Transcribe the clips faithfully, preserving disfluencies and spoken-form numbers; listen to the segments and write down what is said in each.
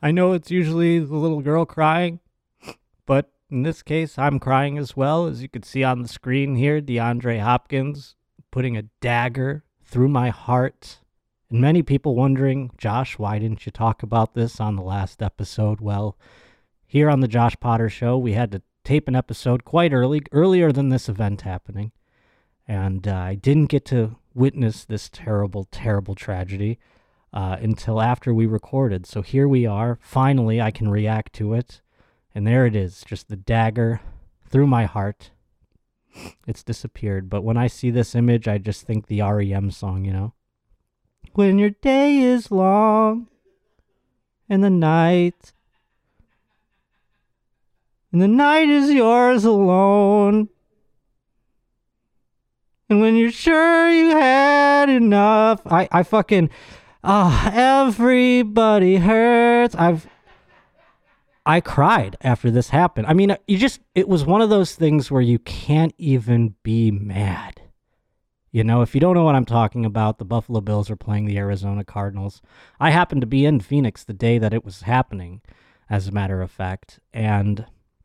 I know it's usually the little girl crying, but in this case, I'm crying as well. As you can see on the screen here, DeAndre Hopkins putting a dagger through my heart. And many people wondering, Josh, why didn't you talk about this on the last episode? Well, here on the Josh Potter Show, we had to tape an episode quite early, earlier than this event happening. And uh, I didn't get to witness this terrible, terrible tragedy uh, until after we recorded. So here we are. Finally, I can react to it. And there it is, just the dagger through my heart. It's disappeared. But when I see this image, I just think the R E M song, you know? When your day is long and the night, and the night is yours alone. And when you're sure you had enough, I, I fucking, ah, oh, everybody hurts. I've, I cried after this happened. I mean, you just, it was one of those things where you can't even be mad. You know, if you don't know what I'm talking about, the Buffalo Bills are playing the Arizona Cardinals. I happened to be in Phoenix the day that it was happening, as a matter of fact. And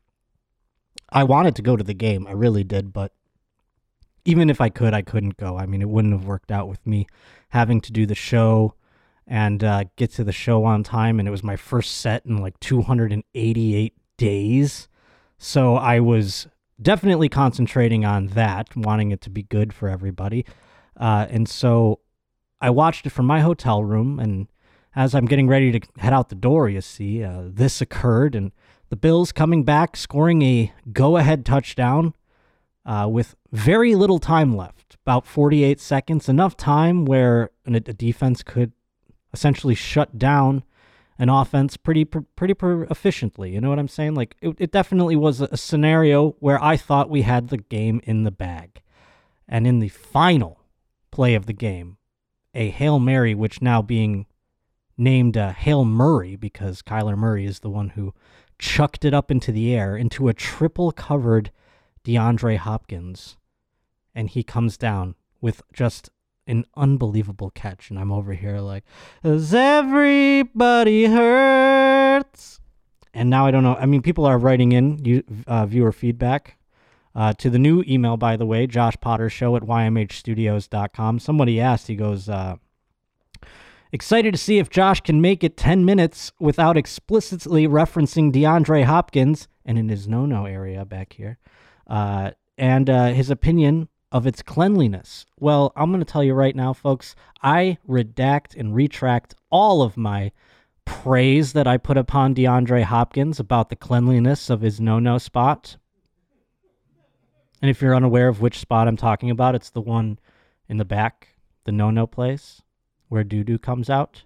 I wanted to go to the game. I really did, but even if I could, I couldn't go. I mean, it wouldn't have worked out with me having to do the show and uh, get to the show on time. And it was my first set in like two hundred eighty-eight days. So I was definitely concentrating on that, wanting it to be good for everybody. Uh, and so I watched it from my hotel room. And as I'm getting ready to head out the door, you see, uh, this occurred. And the Bills coming back, scoring a go-ahead touchdown uh, with very little time left, about forty-eight seconds, enough time where a, a defense could essentially shut down an offense pretty pretty efficiently. You know what I'm saying? Like, it, it definitely was a, a scenario where I thought we had the game in the bag. And in the final play of the game, a Hail Mary, which now being named uh, Hail Murray because Kyler Murray is the one who chucked it up into the air into a triple-covered DeAndre Hopkins. And he comes down with just an unbelievable catch. And I'm over here like, "'Cause everybody hurts." And now I don't know. I mean, people are writing in uh, viewer feedback uh, to the new email, by the way, Josh Potter Show at y m h studios dot com. Somebody asked, he goes, uh, excited to see if Josh can make it ten minutes without explicitly referencing DeAndre Hopkins, and in his no-no area back here, uh, and uh, his opinion of its cleanliness. Well, I'm going to tell you right now, folks, I redact and retract all of my praise that I put upon DeAndre Hopkins about the cleanliness of his no-no spot. And if you're unaware of which spot I'm talking about, it's the one in the back, the no-no place, where doo-doo comes out.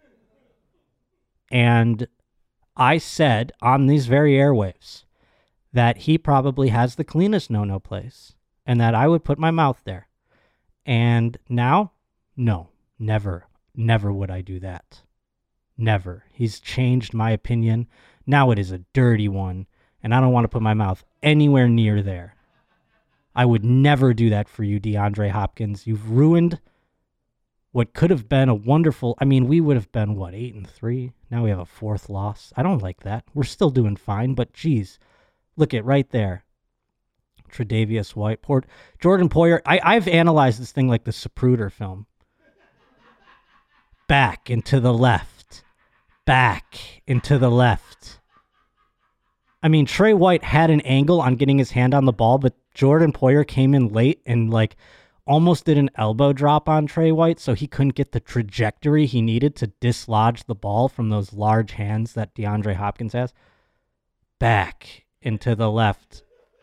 And I said on these very airwaves that he probably has the cleanest no-no place and that I would put my mouth there. And now, no, never, never would I do that. Never. He's changed my opinion. Now it is a dirty one, and I don't want to put my mouth anywhere near there. I would never do that for you, DeAndre Hopkins. You've ruined what could have been a wonderful... I mean, we would have been, what, eight and three? Now we have a fourth loss. I don't like that. We're still doing fine, but geez, look at right there. Tre'Davious White, Port, Jordan Poyer. I, I've analyzed this thing like the Zapruder film. Back and to the left. Back and to the left. I mean, Trey White had an angle on getting his hand on the ball, but Jordan Poyer came in late and like almost did an elbow drop on Trey White, so he couldn't get the trajectory he needed to dislodge the ball from those large hands that DeAndre Hopkins has. Back and to the left.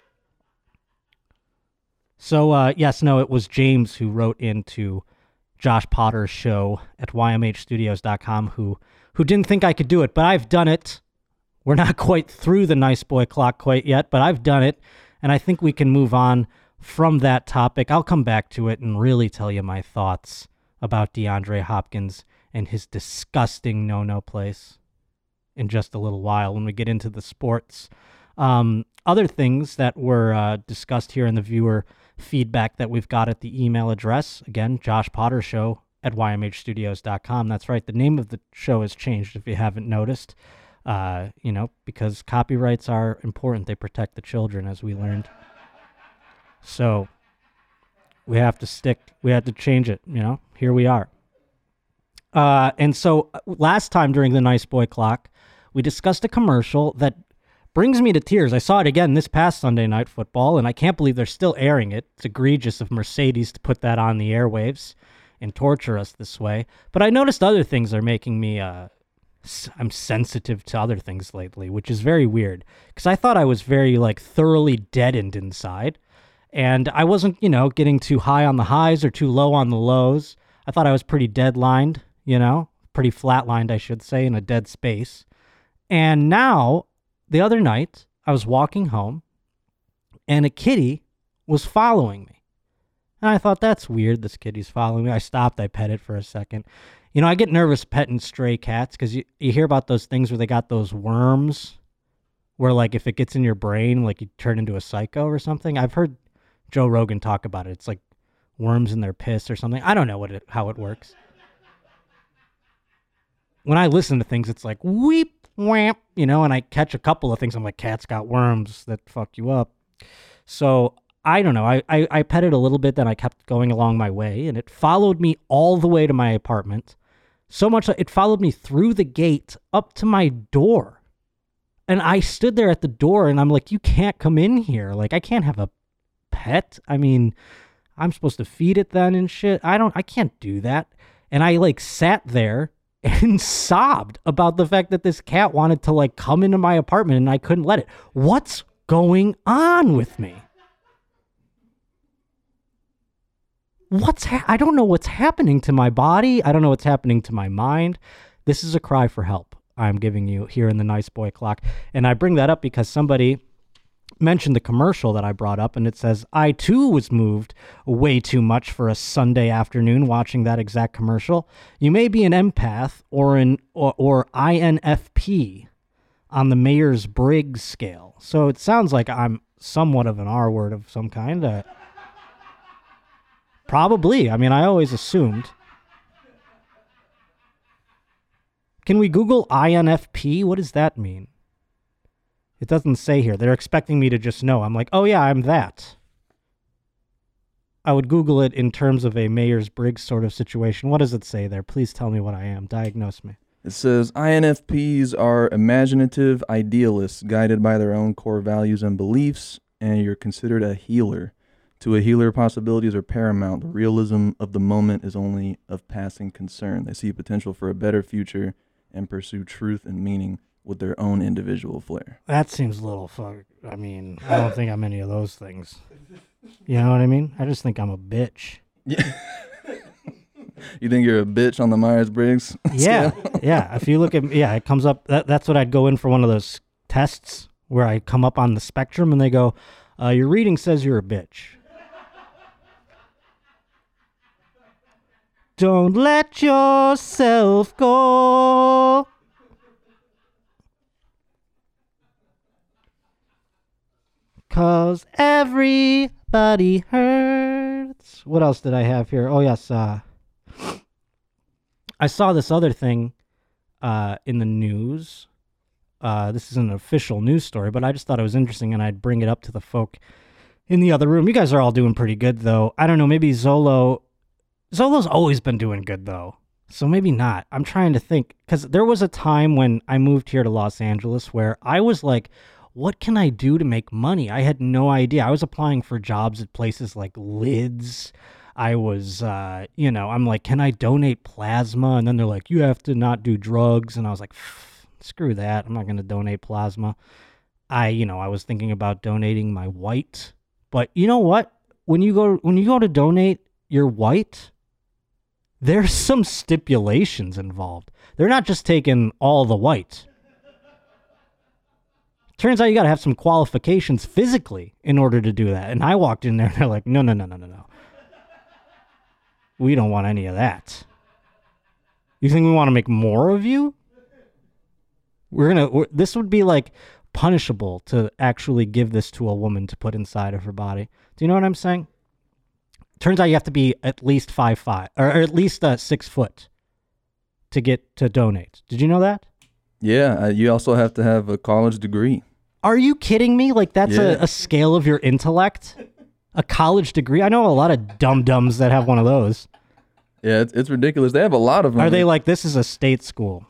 So, uh, yes, no, it was James who wrote into Josh Potter's show at y m h studios dot com who, who didn't think I could do it, but I've done it. We're not quite through the nice boy clock quite yet, but I've done it, and I think we can move on from that topic. I'll come back to it and really tell you my thoughts about DeAndre Hopkins and his disgusting no-no place in just a little while when we get into the sports. Um, other things that were uh, discussed here in the viewer feedback that we've got at the email address, again, Josh Potter Show at y m h studios dot com. That's right, the name of the show has changed if you haven't noticed. Uh, you know, because copyrights are important. They protect the children, as we learned. So we have to stick, we have to change it, you know? Here we are. Uh, and so last time during the Nice Boy Clock, we discussed a commercial that brings me to tears. I saw it again this past Sunday Night Football, and I can't believe they're still airing it. It's egregious of Mercedes to put that on the airwaves and torture us this way. But I noticed other things are making me, uh, I'm sensitive to other things lately, which is very weird. Because I thought I was very, like, thoroughly deadened inside. And I wasn't, you know, getting too high on the highs or too low on the lows. I thought I was pretty deadlined, you know, pretty flatlined, I should say, in a dead space. And now, the other night, I was walking home, and a kitty was following me. And I thought, that's weird, this kitty's following me. I stopped, I pet it for a second. You know, I get nervous petting stray cats, because you, you hear about those things where they got those worms, where, like, if it gets in your brain, like, you turn into a psycho or something. I've heard Joe Rogan talk about it. It's like worms in their piss or something. I don't know what it, how it works. When I listen to things, it's like weep, whamp, you know, and I catch a couple of things. I'm like, cats got worms that fuck you up. So I don't know. I, I, I petted a little bit, then I kept going along my way, and it followed me all the way to my apartment. So much that it followed me through the gate up to my door. And I stood there at the door, and I'm like, you can't come in here. Like, I can't have a pet. I mean, I'm supposed to feed it then and shit. I don't, I can't do that. And I like sat there and sobbed about the fact that this cat wanted to like come into my apartment and I couldn't let it. What's going on with me? What's, ha- I don't know what's happening to my body. I don't know what's happening to my mind. This is a cry for help I'm giving you here in the Nice Boy Clock. And I bring that up because somebody mentioned the commercial that I brought up, and it says, I too was moved way too much for a Sunday afternoon watching that exact commercial. You may be an empath or an or, or I N F P on the Myers-Briggs scale. So it sounds like I'm somewhat of an R word of some kind. Uh, probably. I mean, I always assumed. Can we Google I N F P? What does that mean? It doesn't say here. They're expecting me to just know. I'm like, oh yeah, I'm that. I would Google it in terms of a Myers-Briggs sort of situation. What does it say there? Please tell me what I am. Diagnose me. It says I N F Ps are imaginative idealists guided by their own core values and beliefs, and you're considered a healer. To a healer, possibilities are paramount. The realism of the moment is only of passing concern. They see potential for a better future and pursue truth and meaning with their own individual flair. That seems a little fuck. I mean, I don't think I'm any of those things. You know what I mean? I just think I'm a bitch. Yeah. You think you're a bitch on the Myers-Briggs? Yeah, yeah. If you look at, yeah, it comes up. That, that's what I'd go in for one of those tests where I come up on the spectrum and they go, uh, your reading says you're a bitch. Don't let yourself go. Cause everybody hurts. What else did I have here? Oh, yes. Uh, I saw this other thing uh, in the news. Uh, this is an official news story, but I just thought it was interesting, and I'd bring it up to the folk in the other room. You guys are all doing pretty good, though. I don't know. Maybe Zolo. Zolo's always been doing good, though. So maybe not. I'm trying to think. Because there was a time when I moved here to Los Angeles where I was like, what can I do to make money? I had no idea. I was applying for jobs at places like Lids. I was, uh, you know, I'm like, can I donate plasma? And then they're like, you have to not do drugs. And I was like, screw that. I'm not going to donate plasma. I, you know, I was thinking about donating my white. But you know what? When you go, when you go to donate your white, there's some stipulations involved. They're not just taking all the white. Turns out you got to have some qualifications physically in order to do that. And I walked in there and they're like, no, no, no, no, no, no. We don't want any of that. You think we want to make more of you? We're going to, this would be like punishable to actually give this to a woman to put inside of her body. Do you know what I'm saying? Turns out you have to be at least five five or, or at least uh, six foot to get to donate. Did you know that? Yeah, uh, you also have to have a college degree. Are you kidding me? Like, that's Yeah. a, a scale of your intellect? A college degree? I know a lot of dum-dums that have one of those. Yeah, it's, it's ridiculous. They have a lot of them. Are they like, this is a state school?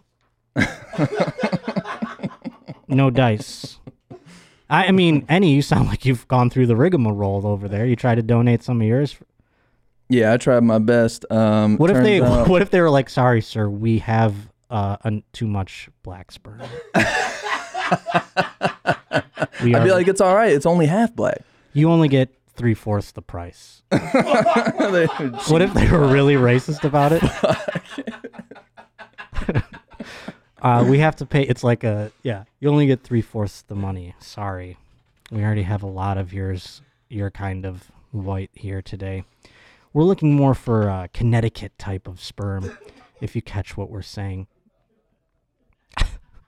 No dice. I, I mean, Annie, you sound like you've gone through the rigmarole over there. You try to donate some of yours. Yeah, I tried my best. Um, What if turns they? out- What if they were like, sorry, sir, we have uh, un- too much black sperm. we I'd are, be like, it's all right. It's only half black. you only get three fourths the price. They- What if they were really racist about it? uh, we have to pay. It's like a yeah. You only get three fourths the money. Sorry, we already have a lot of yours. Your kind of white here today. We're looking more for uh, Connecticut type of sperm, if you catch what we're saying. I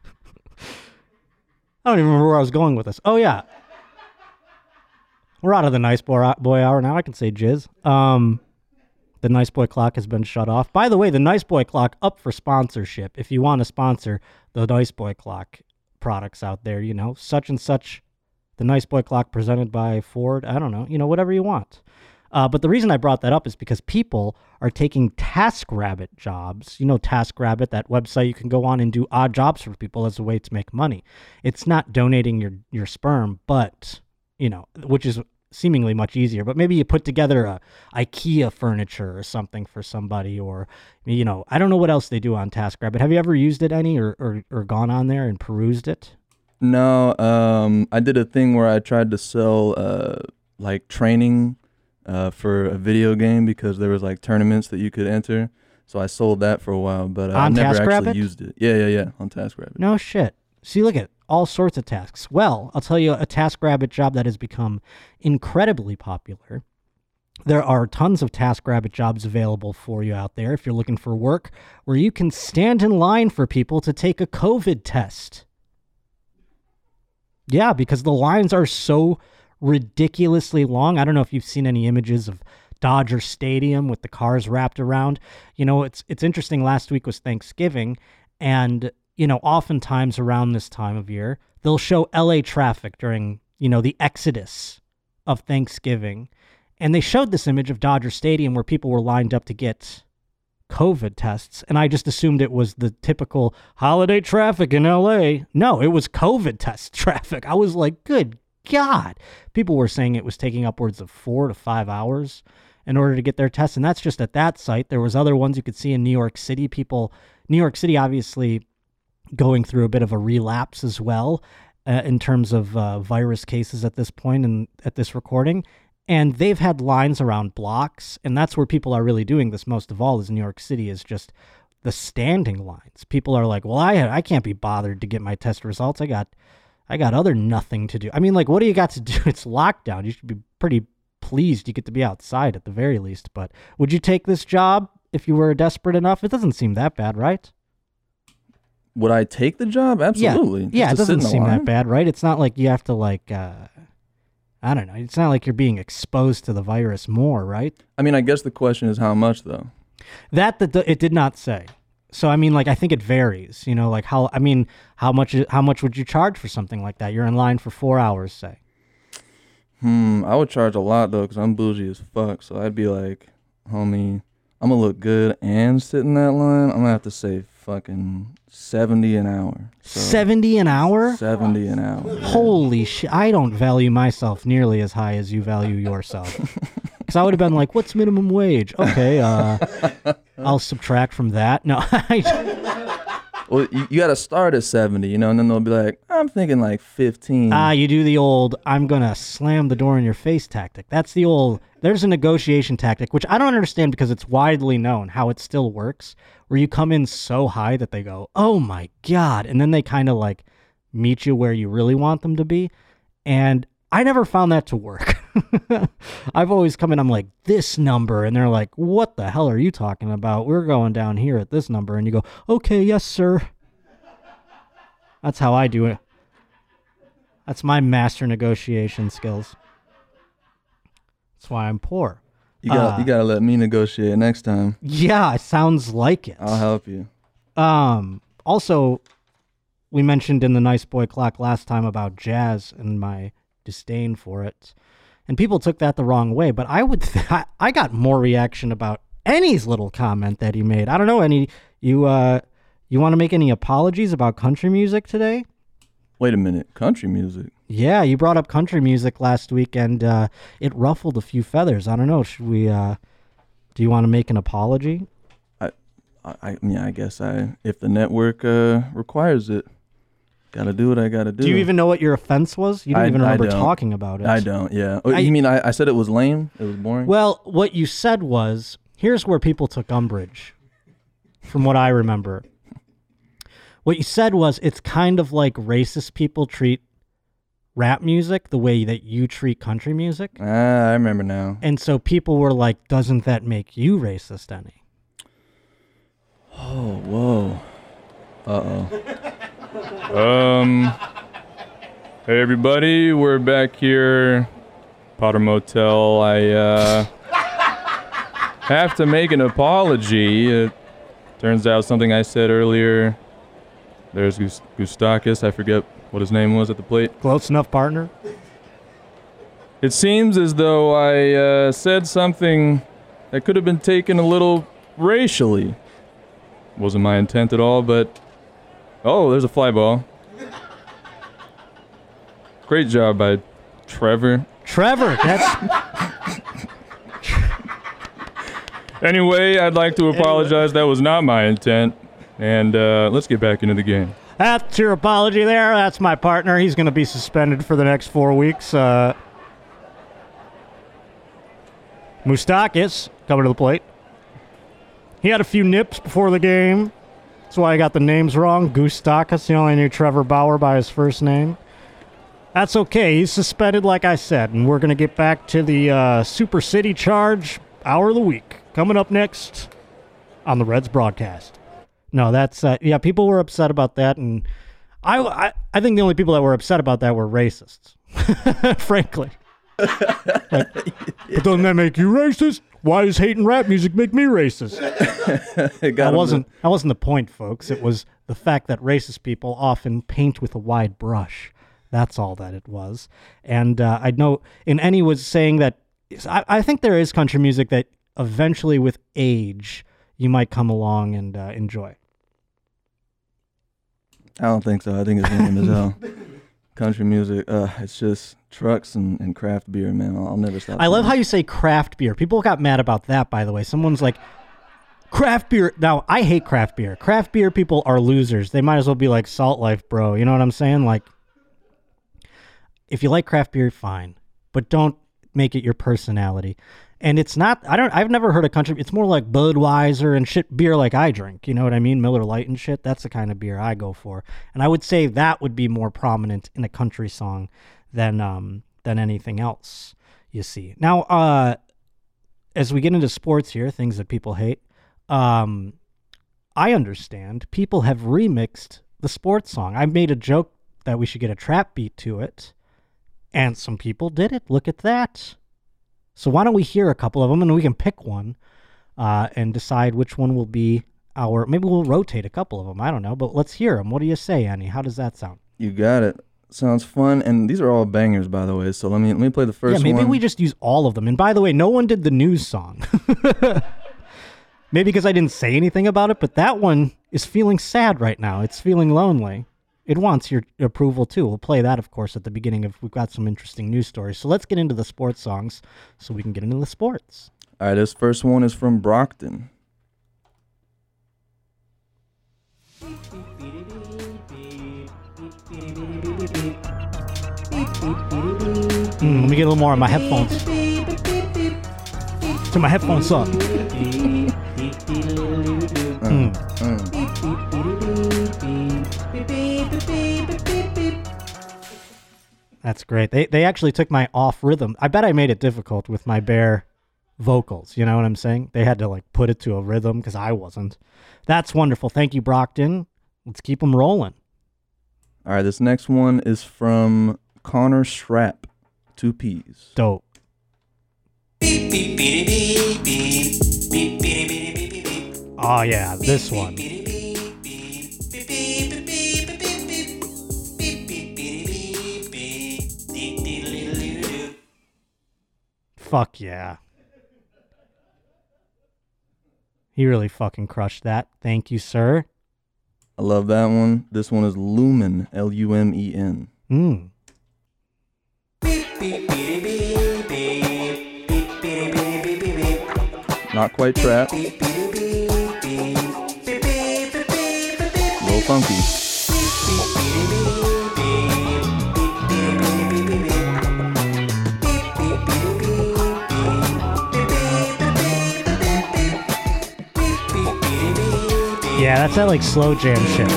don't even remember where I was going with this. Oh yeah, we're out of the nice boy boy hour now. I can say jizz. Um. The Nice Boy Clock has been shut off. By the way, the Nice Boy Clock up for sponsorship. If you want to sponsor the Nice Boy Clock products out there, you know, such and such, the Nice Boy Clock presented by Ford. I don't know, you know, whatever you want. Uh, but the reason I brought that up is because people are taking TaskRabbit jobs. You know, TaskRabbit, that website you can go on and do odd jobs for people as a way to make money. It's not donating your, your sperm, but, you know, which is seemingly much easier, but maybe you put together a IKEA furniture or something for somebody, or, you know, I don't know what else they do on TaskRabbit. Have you ever used it any or, or, or gone on there and perused it? No, um, I did a thing where I tried to sell uh, like training uh, for a video game because there was like tournaments that you could enter. So I sold that for a while, but uh, I On never TaskRabbit? actually used it. Yeah, yeah, yeah, on TaskRabbit. No shit. See, look at all sorts of tasks. Well, I'll tell you a TaskRabbit job that has become incredibly popular. There are tons of TaskRabbit jobs available for you out there if you're looking for work where you can stand in line for people to take a COVID test. Yeah, because the lines are so ridiculously long. I don't know if you've seen any images of Dodger Stadium with the cars wrapped around. You know, it's it's interesting. Last week was Thanksgiving, and you know, oftentimes around this time of year, they'll show L A traffic during, you know, the exodus of Thanksgiving. And they showed this image of Dodger Stadium where people were lined up to get COVID tests. And I just assumed it was the typical holiday traffic in L A. No, it was COVID test traffic. I was like, good God. People were saying it was taking upwards of four to five hours in order to get their tests. And that's just at that site. There was other ones you could see in New York City. People, New York City, obviously going through a bit of a relapse as well uh, in terms of uh, virus cases at this point and at this recording. And they've had lines around blocks, and that's where people are really doing this most of all is New York City, is just the standing lines. People are like, well, I I can't be bothered to get my test results. I got I got other nothing to do. I mean, like, what do you got to do? It's lockdown. You should be pretty pleased you get to be outside at the very least. But would you take this job if you were desperate enough? It doesn't seem that bad, right? Would I take the job? Absolutely. Yeah, yeah, it Just to sit doesn't in the seem line? that bad, right? It's not like you have to, like, uh, I don't know. It's not like you're being exposed to the virus more, right? I mean, I guess the question is how much, though. That, that it did not say. So, I mean, like, I think it varies, you know, like how, I mean, how much, how much would you charge for something like that? You're in line for four hours, say. Hmm, I would charge a lot, though, because I'm bougie as fuck. So I'd be like, homie, I'm going to look good and sit in that line. I'm going to have to say fucking seventy an hour. So seventy an hour? seventy an hour. yeah. Holy shit. I don't value myself nearly as high as you value yourself. Because I would have been like, what's minimum wage? Okay, uh, I'll subtract from that. No, I, Well, you, you got to start at seventy, you know, and then they'll be like, I'm thinking like fifteen. ah, you do the old, I'm going to slam the door in your face tactic. That's the old, there's a negotiation tactic, which I don't understand because it's widely known how it still works, where you come in so high that they go, oh my God. And then they kind of like meet you where you really want them to be. And I never found that to work. I've always come in, I'm like, this number. And they're like, what the hell are you talking about? We're going down here at this number. And you go, okay, yes, sir. That's how I do it. That's my master negotiation skills. That's why I'm poor. You got uh, you got to let me negotiate next time. Yeah, it sounds like it. I'll help you. Um, also, we mentioned in the Nice Boy Clock last time about jazz and my disdain for it. And people took that the wrong way, but I would th- I, I got more reaction about Annie's little comment that he made. I don't know, Annie, you uh you want to make any apologies about country music today? Wait a minute, country music? Yeah, you brought up country music last week, and uh, it ruffled a few feathers. I don't know, should we, uh, do you want to make an apology? I, I, I mean, I guess I, if the network uh, requires it, gotta do what I gotta do. Do you even know what your offense was? You don't I- even I remember don't. talking about it. I don't, yeah. Oh, I- you mean I, I said it was lame? It was boring? Well, what you said was, here's where people took umbrage, from what I remember. What you said was, it's kind of like racist people treat rap music the way that you treat country music. Ah, I remember now. And so people were like, doesn't that make you racist, Annie? Oh, whoa. Uh-oh. um, hey, everybody. We're back here, Potter Motel. I, uh, have to make an apology. It turns out something I said earlier. There's Gust- Gustakis. I forget what his name was at the plate. Close enough, partner? It seems as though I uh, said something that could have been taken a little racially. Wasn't my intent at all, but... Oh, there's a fly ball. Great job by Trevor. Trevor, that's... Anyway, I'd like to apologize. That was not my intent. And uh, let's get back into the game. That's your apology there. That's my partner. He's going to be suspended for the next four weeks. Uh, Moustakis coming to the plate. He had a few nips before the game. That's why I got the names wrong. Gustakis. He only knew Trevor Bauer by his first name. That's okay. He's suspended, like I said. And we're going to get back to the uh, Super City Charge Hour of the Week. Coming up next on the Reds broadcast. No, that's, uh, yeah, people were upset about that, and I, I, I think the only people that were upset about that were racists, frankly. Like, but doesn't that make you racist? Why does hating rap music make me racist? That wasn't, that wasn't the point, folks. It was the fact that racist people often paint with a wide brush. That's all that it was. And uh, I know, and Annie was saying that, I, I think there is country music that eventually with age, you might come along and uh, enjoy. I don't think so. I think it's lame as hell. Country music, uh, it's just trucks and, and craft beer, man. I'll, I'll never stop. I love how you say craft beer. People got mad about that, by the way. Someone's like, craft beer. Now, I hate craft beer. Craft beer people are losers. They might as well be like Salt Life, bro. You know what I'm saying? Like, if you like craft beer, fine. But don't make it your personality. And it's not, I don't, I've never heard of country, it's more like Budweiser and shit beer like I drink, you know what I mean? Miller Lite and shit, that's the kind of beer I go for. And I would say that would be more prominent in a country song than, um, than anything else, you see. Now, uh, as we get into sports here, things that people hate, um, I understand people have remixed the sports song. I made a joke that we should get a trap beat to it, and some people did it. Look at that. So why don't we hear a couple of them, and we can pick one uh, and decide which one will be our... Maybe we'll rotate a couple of them. I don't know, but let's hear them. What do you say, Annie? How does that sound? You got it. Sounds fun. And these are all bangers, by the way. So let me let me play the first one. Yeah, maybe one. we just use all of them. And by the way, no one did the news song. Maybe because I didn't say anything about it, but that one is feeling sad right now. It's feeling lonely. It wants your approval, too. We'll play that, of course, at the beginning if we've got some interesting news stories. So let's get into the sports songs so we can get into the sports. All right, this first one is from Brockton. Mm, let me get a little more on my headphones. Turn my headphones up. Mm. Mm. That's great. They they actually took my off rhythm. I bet I made it difficult with my bare vocals. You know what I'm saying? They had to like put it to a rhythm because I wasn't. That's wonderful. Thank you, Brockton. Let's keep them rolling. All right, this next one is from Connor Schrapp, Two P's. Dope. Oh yeah, this one. Fuck yeah. He really fucking crushed that. Thank you, sir. I love that one. This one is Lumen, L U M E N. Mm. Not quite trap. A little funky. Yeah, that's that like slow jam shit.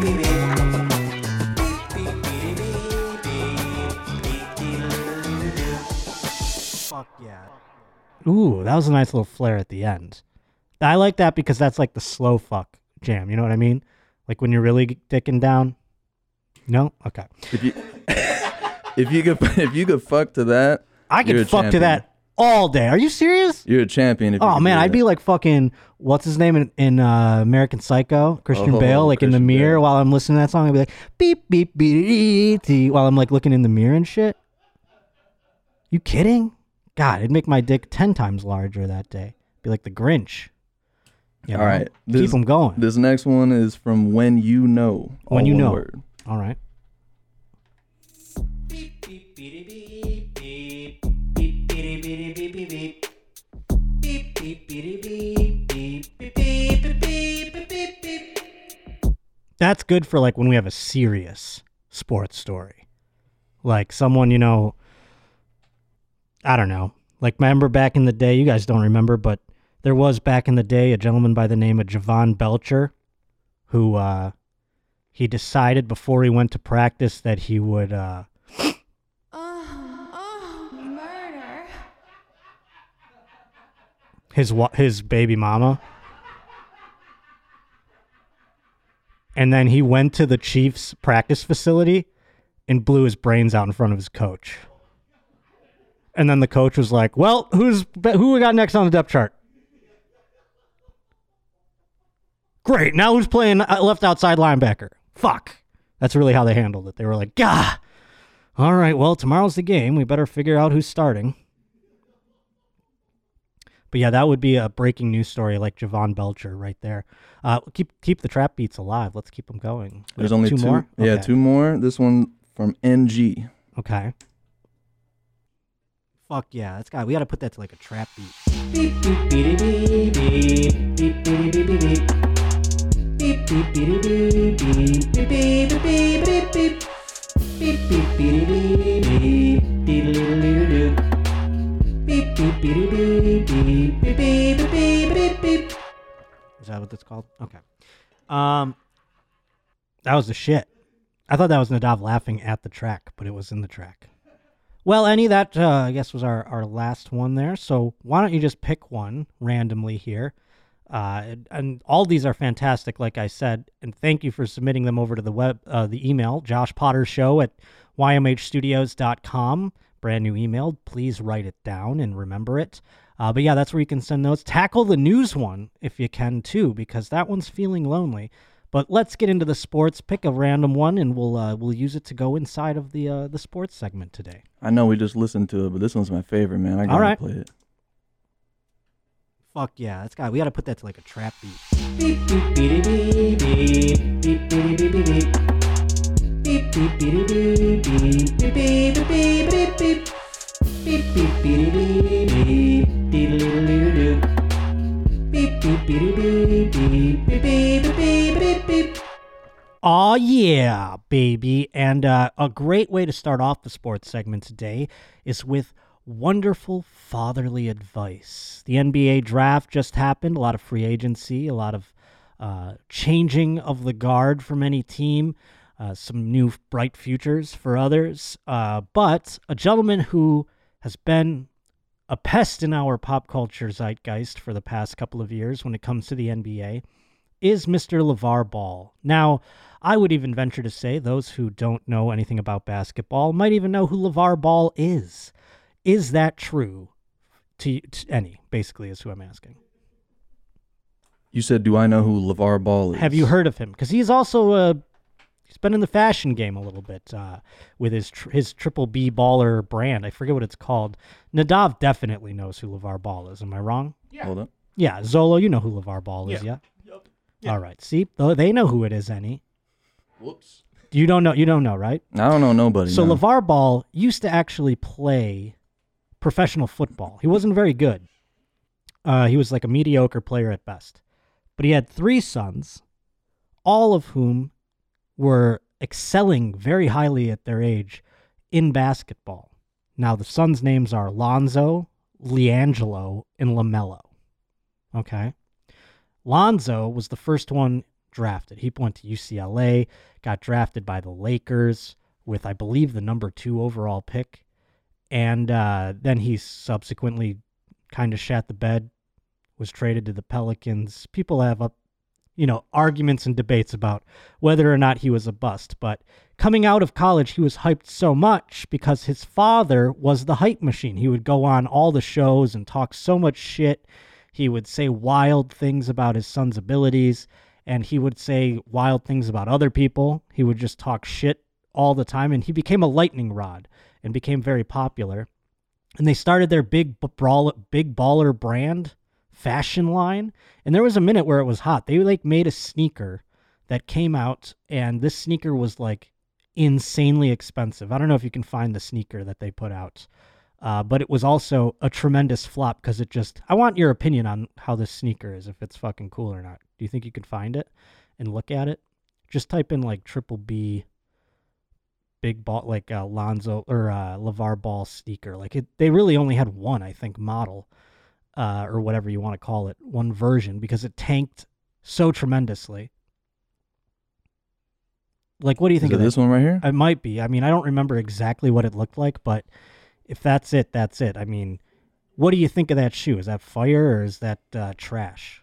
Fuck yeah. Ooh, that was a nice little flare at the end. I like that because that's like the slow fuck jam. You know what I mean? Like when you're really dicking down. No? Okay. If you if you could if you could fuck to that, I you're a could fuck champion. to that all day. Are you serious? You're a champion. If you Oh could man, do I'd that. be like fucking what's his name in, in uh, American Psycho, Christian Oh, Bale, like in the Christian mirror Bale. while I'm listening to that song. I'd be like beep beep beep beep while I'm like looking in the mirror and shit. You kidding? God, it'd make my dick ten times larger that day. Be like the Grinch. You All know? right. Keep This- them going. This next one is from When You Know. When all You one Know. word. All right. That's good for like when we have a serious sports story. Like someone, you know, I don't know. Like remember back in the day, you guys don't remember, but there was back in the day a gentleman by the name of Javon Belcher who uh, he decided before he went to practice that he would uh, Oh, oh, murder. his wa- his baby mama. And then he went to the Chiefs practice facility and blew his brains out in front of his coach. And then the coach was like, "Well, who's who we got next on the depth chart?" Great. Now who's playing left outside linebacker? Fuck. That's really how they handled it. They were like, "Gah. All right, well, tomorrow's the game. We better figure out who's starting." But yeah, that would be a breaking news story like Javon Belcher right there. Uh, keep keep the trap beats alive. Let's keep them going. There's only two. more. Yeah, Okay. two more. This one from N G. Okay. Fuck yeah, that's got. We got to put that to like a trap beat. Is that what that's called? Okay. Um, that was the shit. I thought that was Nadav laughing at the track, but it was in the track. Well, Annie, that uh, I guess was our, our last one there. So why don't you just pick one randomly here? Uh, and, and all these are fantastic, like I said. And thank you for submitting them over to the web, uh, the email, Josh Potter Show at y m h studios dot com. Brand new email. Please write it down and remember it. Uh, but yeah, that's where you can send those. Tackle the news one if you can too, because that one's feeling lonely. But let's get into the sports. Pick a random one, and we'll uh, we'll use it to go inside of the uh, the sports segment today. I know we just listened to it, but this one's my favorite, man. I gotta All right. play it. Fuck yeah, that's got. We got to put that to like a trap beat. Aw yeah, baby. And uh, a great way to start off the sports segment today is with wonderful fatherly advice. The N B A draft just happened. A lot of free agency, a lot of uh, changing of the guard for many team, uh, some new bright futures for others. Uh, but a gentleman who has been a pest in our pop culture zeitgeist for the past couple of years when it comes to the N B A is Mister LeVar Ball. Now, I would even venture to say those who don't know anything about basketball might even know who LeVar Ball is. Is that true to, to any, basically, is who I'm asking. You said, do I know who LeVar Ball is? Have you heard of him? Because he's also a He's been in the fashion game a little bit uh, with his tr- his Triple B baller brand. I forget what it's called. Nadav definitely knows who LeVar Ball is. Am I wrong? Yeah. Hold up. Yeah, Zolo, you know who LeVar Ball is, yeah? Yep. All right. See, though they know who it is, Any. Whoops. You don't know. You don't know, right? I don't know nobody. So no. LeVar Ball used to actually play professional football. He wasn't very good. Uh, he was like a mediocre player at best. But he had three sons, all of whom were excelling very highly at their age in basketball. Now, the sons' names are Lonzo, LiAngelo, and LaMelo. Okay? Lonzo was the first one drafted. He went to U C L A, got drafted by the Lakers with, I believe, the number two overall pick. And uh, then he subsequently kind of shat the bed, was traded to the Pelicans. People have up, you know, arguments and debates about whether or not he was a bust. But coming out of college, he was hyped so much because his father was the hype machine. He would go on all the shows and talk so much shit. He would say wild things about his son's abilities, and he would say wild things about other people. He would just talk shit all the time, and he became a lightning rod and became very popular. And they started their big brawl, big baller brand fashion line, and there was a minute where it was hot. They like made a sneaker that came out, and this sneaker was like insanely expensive. I don't know if you can find the sneaker that they put out, uh, but it was also a tremendous flop because it just, I want your opinion on how this sneaker is, if it's fucking cool or not. Do you think you could find it and look at it? Just type in like triple B big ball, like uh, Lonzo or uh, LeVar Ball sneaker. Like it, they really only had one, I think, model. Uh, or whatever you want to call it, one version, because it tanked so tremendously. Like, what do you think Is of it that? this one right here? It might be. I mean, I don't remember exactly what it looked like, but if that's it, that's it. I mean, what do you think of that shoe? Is that fire or is that uh, trash?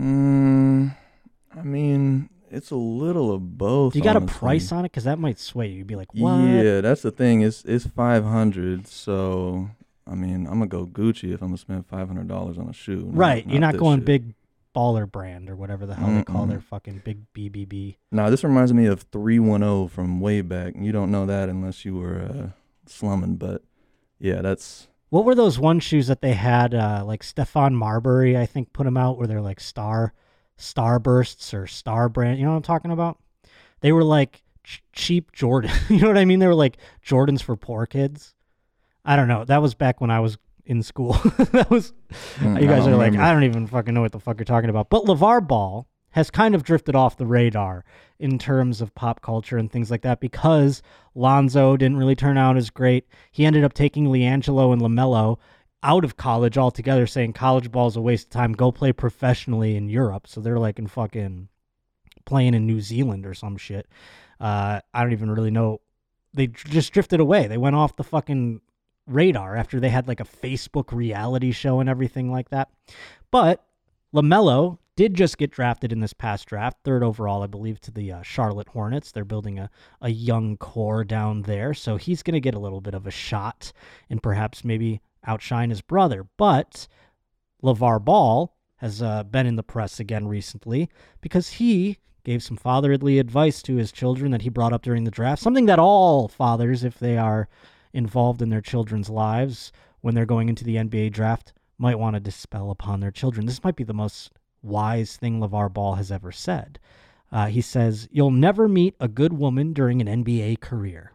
Mm, I mean, it's a little of both. You got honestly. a price on it? Because that might sway you. You'd be like, what? Yeah, that's the thing. It's it's five hundred. So I mean, I'm gonna go Gucci if I'm gonna spend five hundred dollars on a shoe. not- Right. You're not this going shit. big baller brand or whatever the hell they call Mm-mm. their fucking big B B B. Nah, this reminds me of three one zero from way back. You don't know that unless you were uh, slumming, but yeah, that's What were those one shoes that they had, uh, like Stephon Marbury, I think, put them out where they're like star, starbursts or star brand. You know what I'm talking about? They were like ch- cheap Jordan. You know what I mean? They were like Jordans for poor kids. I don't know. That was back when I was in school. That was, Mm, you I guys don't are like, remember. I don't even fucking know what the fuck you're talking about. But LeVar Ball has kind of drifted off the radar in terms of pop culture and things like that because Lonzo didn't really turn out as great. He ended up taking LiAngelo and LaMelo out of college altogether, saying college ball is a waste of time. Go play professionally in Europe. So they're like in fucking playing in New Zealand or some shit. Uh, I don't even really know. They just drifted away. They went off the fucking radar after they had like a Facebook reality show and everything like that. But LaMelo did just get drafted in this past draft, third overall, I believe, to the uh, Charlotte Hornets. They're building a, a young core down there, so he's going to get a little bit of a shot and perhaps maybe outshine his brother. But LeVar Ball has uh, been in the press again recently because he gave some fatherly advice to his children that he brought up during the draft, something that all fathers, if they are involved in their children's lives when they're going into the N B A draft, might want to dispel upon their children. This might be the most wise thing LeVar Ball has ever said. Uh, he says, "You'll never meet a good woman during an N B A career."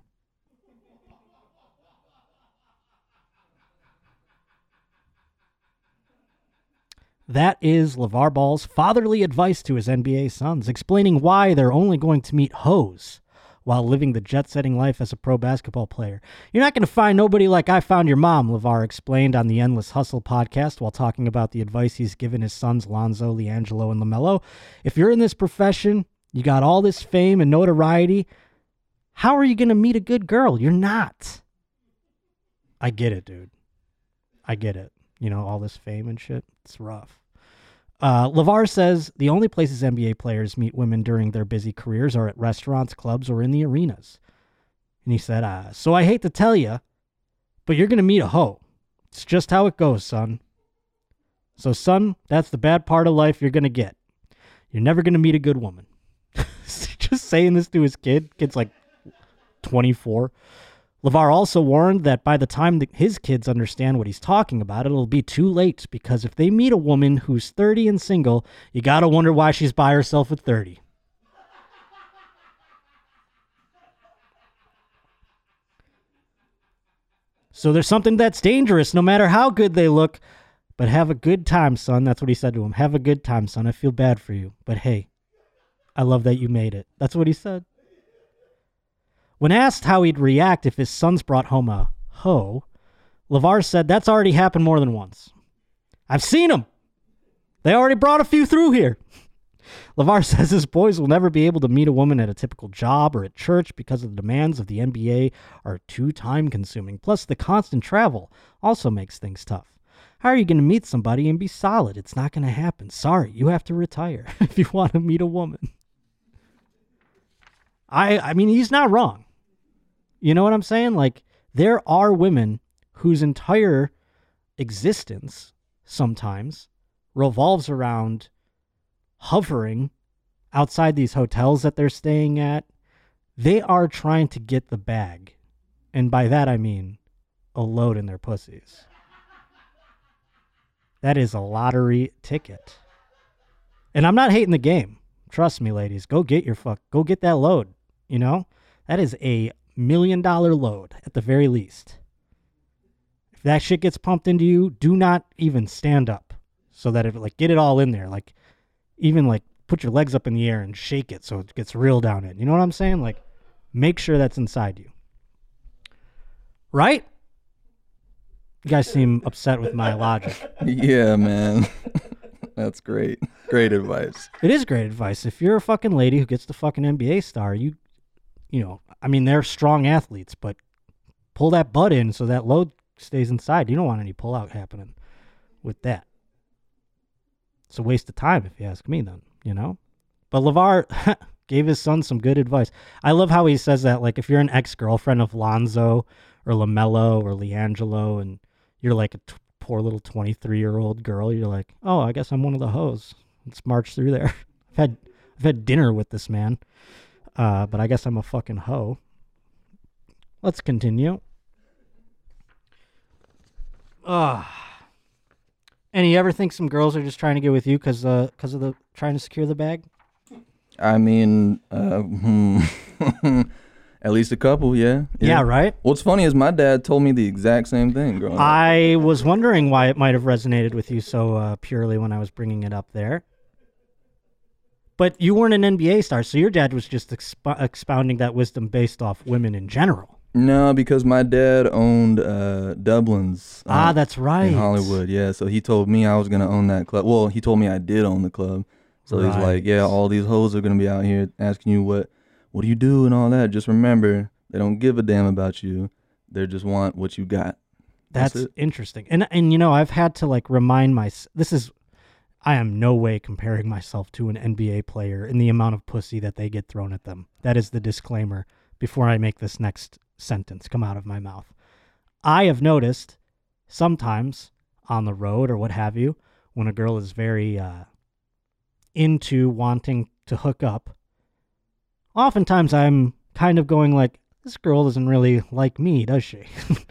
That is LeVar Ball's fatherly advice to his N B A sons, explaining why they're only going to meet hoes while living the jet-setting life as a pro basketball player. You're not going to find nobody like I found your mom, LeVar explained on the Endless Hustle podcast while talking about the advice he's given his sons Lonzo, LiAngelo, and LaMelo. If you're in this profession, you got all this fame and notoriety, how are you going to meet a good girl? You're not. I get it, dude. I get it. You know, all this fame and shit. It's rough. Uh, LeVar says the only places N B A players meet women during their busy careers are at restaurants, clubs, or in the arenas. And he said, uh, so I hate to tell you, but you're going to meet a hoe. It's just how it goes, son. So, son, that's the bad part of life you're going to get. You're never going to meet a good woman. Just saying this to his kid. Kid's like twenty-four. LeVar also warned that by the time the, his kids understand what he's talking about, it'll be too late, because if they meet a woman who's thirty and single, you gotta wonder why she's by herself at thirty. So there's something that's dangerous, no matter how good they look. But have a good time, son. That's what he said to him. Have a good time, son. I feel bad for you. But hey, I love that you made it. That's what he said. When asked how he'd react if his sons brought home a hoe, LeVar said, that's already happened more than once. I've seen them. They already brought a few through here. LeVar says his boys will never be able to meet a woman at a typical job or at church because of the demands of the N B A are too time-consuming. Plus, the constant travel also makes things tough. How are you going to meet somebody and be solid? It's not going to happen. Sorry, you have to retire if you want to meet a woman. I I mean, he's not wrong. You know what I'm saying? Like, there are women whose entire existence sometimes revolves around hovering outside these hotels that they're staying at. They are trying to get the bag. And by that, I mean a load in their pussies. That is a lottery ticket. And I'm not hating the game. Trust me, ladies. Go get your fuck. Go get that load. You know? That is a million dollar load at the very least. If that shit gets pumped into you, do not even stand up. So that if, like, get it all in there. Like, even, like, put your legs up in the air and shake it so it gets real down in. You know what I'm saying? Like, make sure that's inside you. Right? You guys seem upset with my logic. Yeah, man. That's great. Great advice. It is great advice. If you're a fucking lady who gets the fucking N B A star, you, you know, I mean, they're strong athletes, but pull that butt in so that load stays inside. You don't want any pullout happening with that. It's a waste of time, if you ask me, then, you know? But LeVar gave his son some good advice. I love how he says that, like, if you're an ex-girlfriend of Lonzo or LaMelo or LiAngelo and you're like a t- poor little twenty-three-year-old girl, you're like, oh, I guess I'm one of the hoes. Let's march through there. I've had I've had dinner with this man, uh, but I guess I'm a fucking hoe. Let's continue. Ugh. And you ever think some girls are just trying to get with you because uh, cause of the trying to secure the bag? I mean, uh, hmm. At least a couple, yeah. Yeah, yeah, right? What's funny is my dad told me the exact same thing growing up. I was wondering why it might have resonated with you so uh, purely when I was bringing it up there. But you weren't an N B A star, so your dad was just expo- expounding that wisdom based off women in general. No, because my dad owned uh, Dublin's. Um, ah, that's right. In Hollywood, yeah. So he told me I was going to own that club. Well, he told me I did own the club. So right. He's like, yeah, all these hoes are going to be out here asking you what, what do you do and all that. Just remember, they don't give a damn about you. They just want what you got. That's, That's interesting. And, and, you know, I've had to, like, remind myself, this is, I am no way comparing myself to an N B A player in the amount of pussy that they get thrown at them. That is the disclaimer before I make this next sentence come out of my mouth. I have noticed sometimes on the road or what have you, when a girl is very uh, into wanting to hook up, oftentimes I'm kind of going like, this girl doesn't really like me, does she?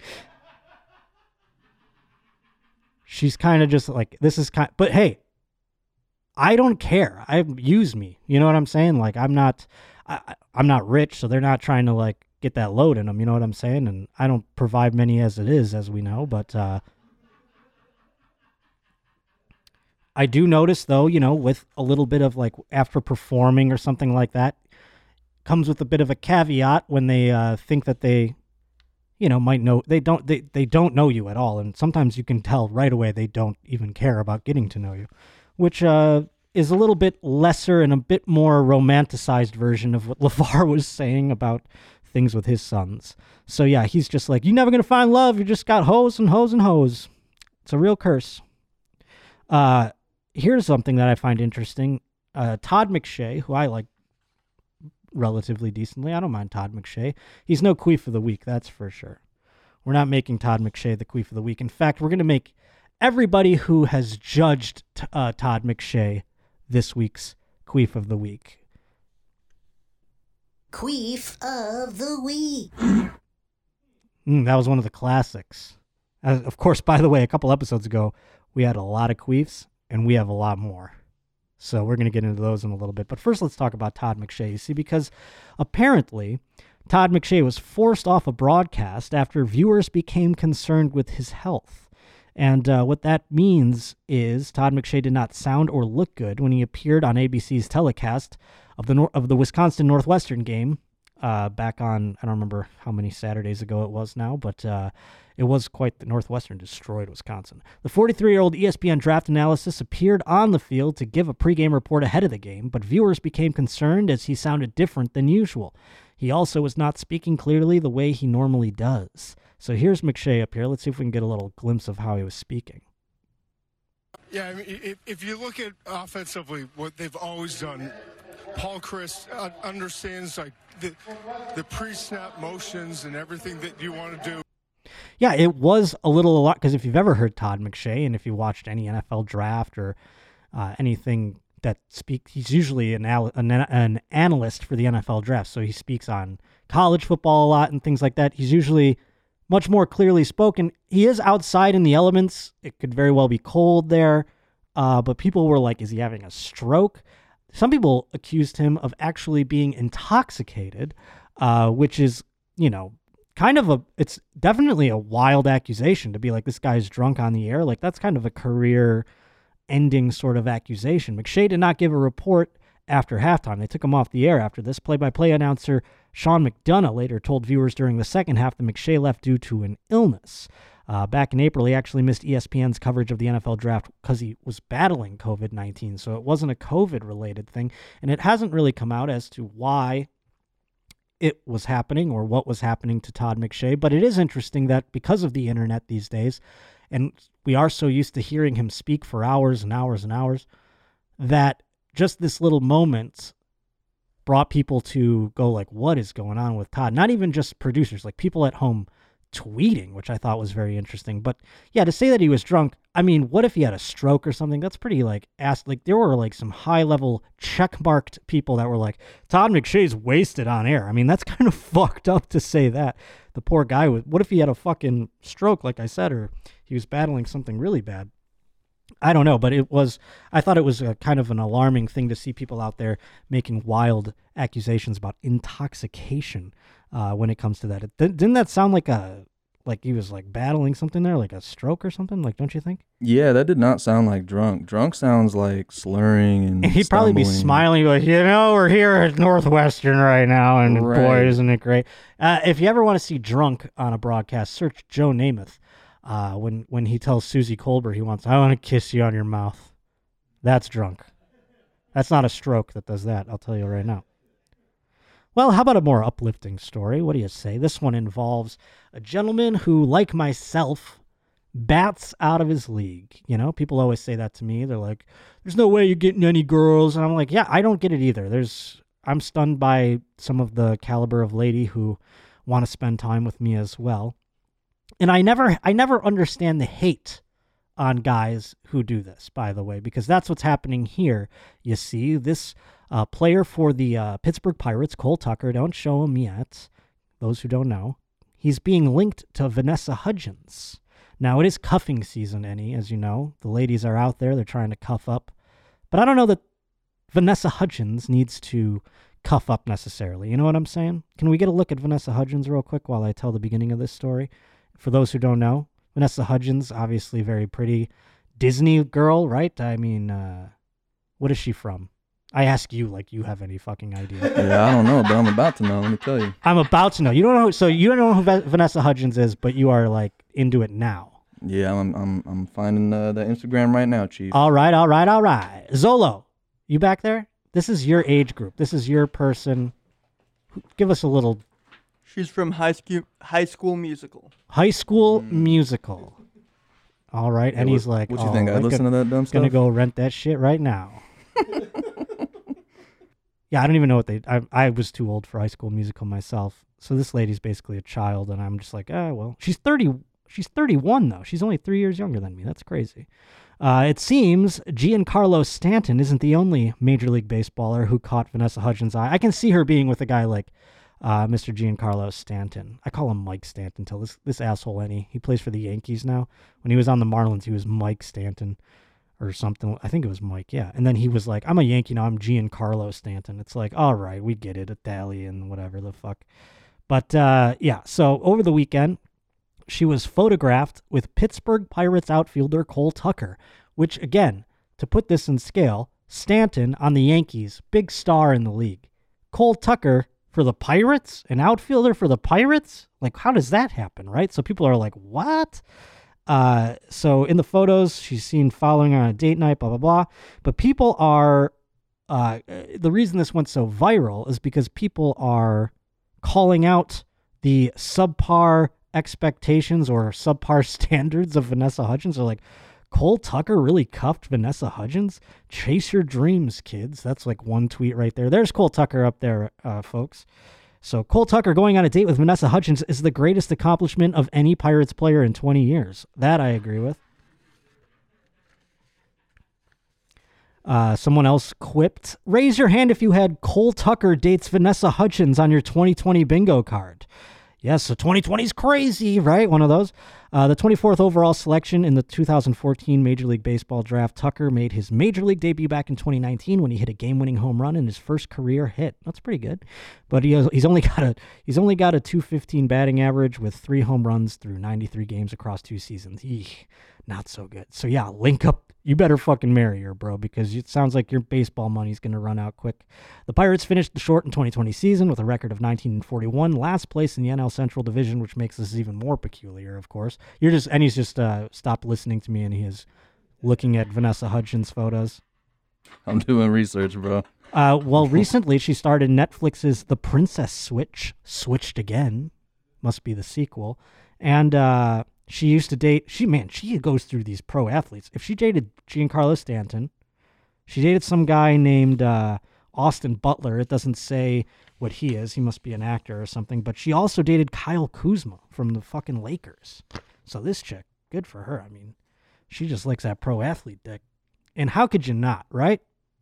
She's kind of just like, this is kind, but hey, I don't care. I use me. You know what I'm saying? Like, I'm not, I, I'm not rich, so they're not trying to like get that load in them. You know what I'm saying? And I don't provide many as it is, as we know, but uh, I do notice though, you know, with a little bit of like after performing or something like that, comes with a bit of a caveat when they uh, think that they, you know, might know, they don't, they, they don't know you at all. And sometimes you can tell right away they don't even care about getting to know you, which uh, is a little bit lesser and a bit more romanticized version of what LeVar was saying about things with his sons. So yeah, he's just like, you're never going to find love. You just got hoes and hoes and hoes. It's a real curse. Uh, here's something that I find interesting. Uh, Todd McShay, who I like relatively decently. I don't mind Todd McShay. He's no queef of the week, that's for sure. We're not making Todd McShay the queef of the week. In fact, we're going to make everybody who has judged uh, Todd McShay this week's queef of the week. Queef of the week. Mm, that was one of the classics. Uh, of course, by the way, a couple episodes ago, we had a lot of queefs, and we have a lot more. So we're going to get into those in a little bit. But first, let's talk about Todd McShay. You see, because apparently Todd McShay was forced off a broadcast after viewers became concerned with his health. And uh, what that means is Todd McShay did not sound or look good when he appeared on A B C's telecast of the Nor- of the Wisconsin Northwestern game uh, back on, I don't remember how many Saturdays ago it was now, but uh, it was quite the Northwestern destroyed Wisconsin. The forty-three-year-old E S P N draft analysis appeared on the field to give a pregame report ahead of the game, but viewers became concerned as he sounded different than usual. He also was not speaking clearly the way he normally does. So here's McShay up here. Let's see if we can get a little glimpse of how he was speaking. Yeah, I mean, if, if you look at offensively, what they've always done, Paul Chris uh, understands like the, the pre-snap motions and everything that you want to do. Yeah, it was a little a lot, because if you've ever heard Todd McShay, and if you watched any N F L draft or uh, anything that speak, he's usually an, al- an an analyst for the N F L draft, so he speaks on college football a lot and things like that. He's usually much more clearly spoken. He is outside in the elements. It could very well be cold there, uh, but people were like, is he having a stroke? Some people accused him of actually being intoxicated, uh, which is, you know, kind of a, it's definitely a wild accusation to be like, this guy's drunk on the air. Like, that's kind of a career-ending sort of accusation. McShay did not give a report after halftime. They took him off the air after this. Play-by-play announcer Sean McDonough later told viewers during the second half that McShay left due to an illness. Uh, back in April, he actually missed E S P N's coverage of the N F L draft because he was battling covid nineteen, so it wasn't a COVID-related thing, and it hasn't really come out as to why it was happening or what was happening to Todd McShay, but it is interesting that because of the internet these days, and we are so used to hearing him speak for hours and hours and hours, that just this little moment brought people to go like, what is going on with Todd? Not even just producers, like people at home tweeting, which I thought was very interesting. But yeah, to say that he was drunk, I mean, what if he had a stroke or something? That's pretty like asked. Like there were like some high level check marked people that were like, Todd McShay's wasted on air. I mean, that's kind of fucked up to say that. The poor guy was, what if he had a fucking stroke, like I said, or he was battling something really bad? I don't know, but it was, I thought it was a kind of an alarming thing to see people out there making wild accusations about intoxication uh, when it comes to that. It, didn't that sound like a, like he was like battling something there, like a stroke or something? Like, don't you think? Yeah, that did not sound like drunk. Drunk sounds like slurring and And he'd probably be stumbling. smiling like, you know, we're here at Northwestern right now, and Right. boy, isn't it great. Uh, if you ever want to see drunk on a broadcast, search Joe Namath. Uh, when, when he tells Susie Colbert he wants, I want to kiss you on your mouth. That's drunk. That's not a stroke that does that, I'll tell you right now. Well, how about a more uplifting story? What do you say? This one involves a gentleman who, like myself, bats out of his league. You know, people always say that to me. They're like, there's no way you're getting any girls. And I'm like, yeah, I don't get it either. There's, I'm stunned by some of the caliber of lady who want to spend time with me as well. And I never I never understand the hate on guys who do this, by the way, because that's what's happening here. You see, this uh, player for the uh, Pittsburgh Pirates, Cole Tucker, don't show him yet, those who don't know, he's being linked to Vanessa Hudgens. Now, it is cuffing season, Annie, as you know. The ladies are out there. They're trying to cuff up. But I don't know that Vanessa Hudgens needs to cuff up necessarily. You know what I'm saying? Can we get a look at Vanessa Hudgens real quick while I tell the beginning of this story? For those who don't know, Vanessa Hudgens, obviously very pretty Disney girl, right? I mean, uh, what is she from? I ask you like you have any fucking idea. Yeah, I don't know, but I'm about to know. Let me tell you. I'm about to know. You don't know, so you don't know who Va- Vanessa Hudgens is, but you are like into it now. Yeah, I'm I'm I'm finding uh, the Instagram right now, Chief. All right, all right, all right. Zolo, you back there? This is your age group. This is your person. Give us a little She's from High School High School Musical. High School Musical. All right, Yeah, and what- he's like, what you oh, think? I I'm listen gonna, to that dumb gonna stuff. go rent that shit right now. Yeah, I don't even know what they. I I was too old for High School Musical myself, so this lady's basically a child, and I'm just like, ah, well, she's thirty. She's thirty-one, though. She's only three years younger than me. That's crazy. Uh, it seems Giancarlo Stanton isn't the only Major League Baseballer who caught Vanessa Hudgens' eye. I can see her being with a guy like uh, Mister Giancarlo Stanton. I call him Mike Stanton till this, this asshole any. He plays for the Yankees now. When he was on the Marlins, he was Mike Stanton or something. I think it was Mike, yeah. And then he was like, I'm a Yankee now. I'm Giancarlo Stanton. It's like, all right, we get it. Italian, whatever the fuck. But, uh, yeah, so over the weekend, she was photographed with Pittsburgh Pirates outfielder Cole Tucker, which, again, to put this in scale, Stanton on the Yankees, big star in the league. Cole Tucker for the Pirates, an outfielder for the Pirates? Like, how does that happen, right? So people are like, what? Uh, so in the photos, she's seen following her on a date night, blah, blah, blah. But people are, uh, the reason this went so viral is because people are calling out the subpar expectations or subpar standards of Vanessa Hudgens. They're like, Cole Tucker really cuffed Vanessa Hudgens? Chase your dreams, kids. That's like one tweet right there. There's Cole Tucker up there, uh, folks. So Cole Tucker going on a date with Vanessa Hudgens is the greatest accomplishment of any Pirates player in twenty years. That I agree with. Uh, someone else quipped, raise your hand if you had Cole Tucker dates Vanessa Hudgens on your twenty twenty bingo card. Yes, so twenty twenty is crazy, right? One of those. Uh, the twenty-fourth overall selection in the two thousand fourteen Major League Baseball draft, Tucker made his Major League debut back in twenty nineteen when he hit a game-winning home run in his first career hit. That's pretty good. But he has, he's only got a he's only got a two fifteen batting average with three home runs through ninety-three games across two seasons. Eek, not so good. So yeah, link up. You better fucking marry her, bro, because it sounds like your baseball money's going to run out quick. The Pirates finished the shortened twenty twenty season with a record of nineteen and forty-one, last place in the N L Central Division, which makes this even more peculiar, of course. You're just, and he's just uh, stopped listening to me, and he is looking at Vanessa Hudgens photos. I'm doing research, bro. Uh, well, recently she started Netflix's The Princess Switch, Switched Again, must be the sequel, and uh, she used to date, she, man, she goes through these pro athletes. If she dated Giancarlo Stanton, she dated some guy named uh, Austin Butler. It doesn't say what he is. He must be an actor or something. But she also dated Kyle Kuzma from the fucking Lakers. So this chick, good for her. I mean, she just likes that pro athlete dick. And how could you not, right?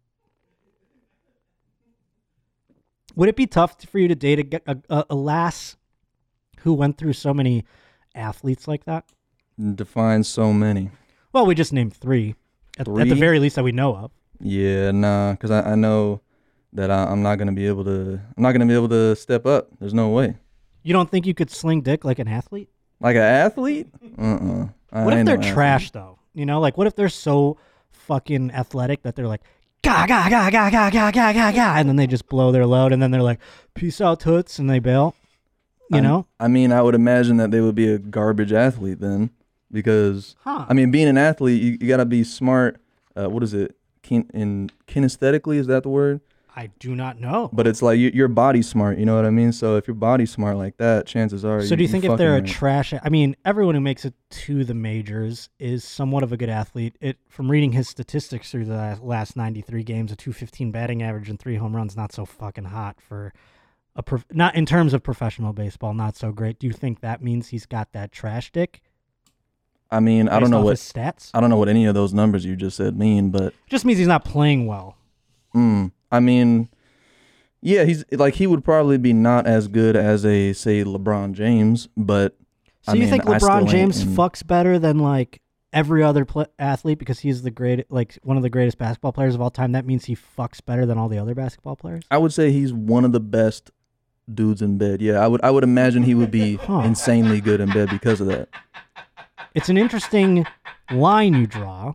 Would it be tough for you to date a, a, a, a lass who went through so many athletes like that? Define so many. Well, we just named three, at, Three? at the very least that we know of. Yeah, nah, because I, I know that I, I'm not gonna be able to. I'm not gonna be able to step up. There's no way. You don't think you could sling dick like an athlete? Like an athlete? Uh-uh. I What if ain't they're no trash athlete. though? You know, like what if they're so fucking athletic that they're like, ga ga ga ga ga ga ga ga ga, and then they just blow their load, and then they're like, peace out, toots, and they bail. You I- know? I mean, I would imagine that they would be a garbage athlete then, because Huh. I mean, being an athlete, you, you gotta be smart. Uh, what is it? Kin- in kinesthetically, is that the word? I do not know. But it's like you, your body's smart. You know what I mean? So if your body's smart like that, chances are. So do you think if they're a fucking right. trash, I mean, everyone who makes it to the majors is somewhat of a good athlete. It from reading his statistics through the last ninety-three games, a two fifteen batting average and three home runs, not so fucking hot for a prof- not in terms of professional baseball, not so great. Do you think that means he's got that trash dick? I mean, I based don't know off what his stats. I don't know what any of those numbers you just said mean, but Just means he's not playing well. mm, I mean, yeah, he's like he would probably be not as good as a say LeBron James, but So I you mean, think I still LeBron ain't James in- fucks better than like every other pl- athlete because he's the great, like one of the greatest basketball players of all time? That means he fucks better than all the other basketball players. I would say he's one of the best dudes in bed. Yeah, I would I would imagine he would be Huh. insanely good in bed because of that. It's an interesting line you draw,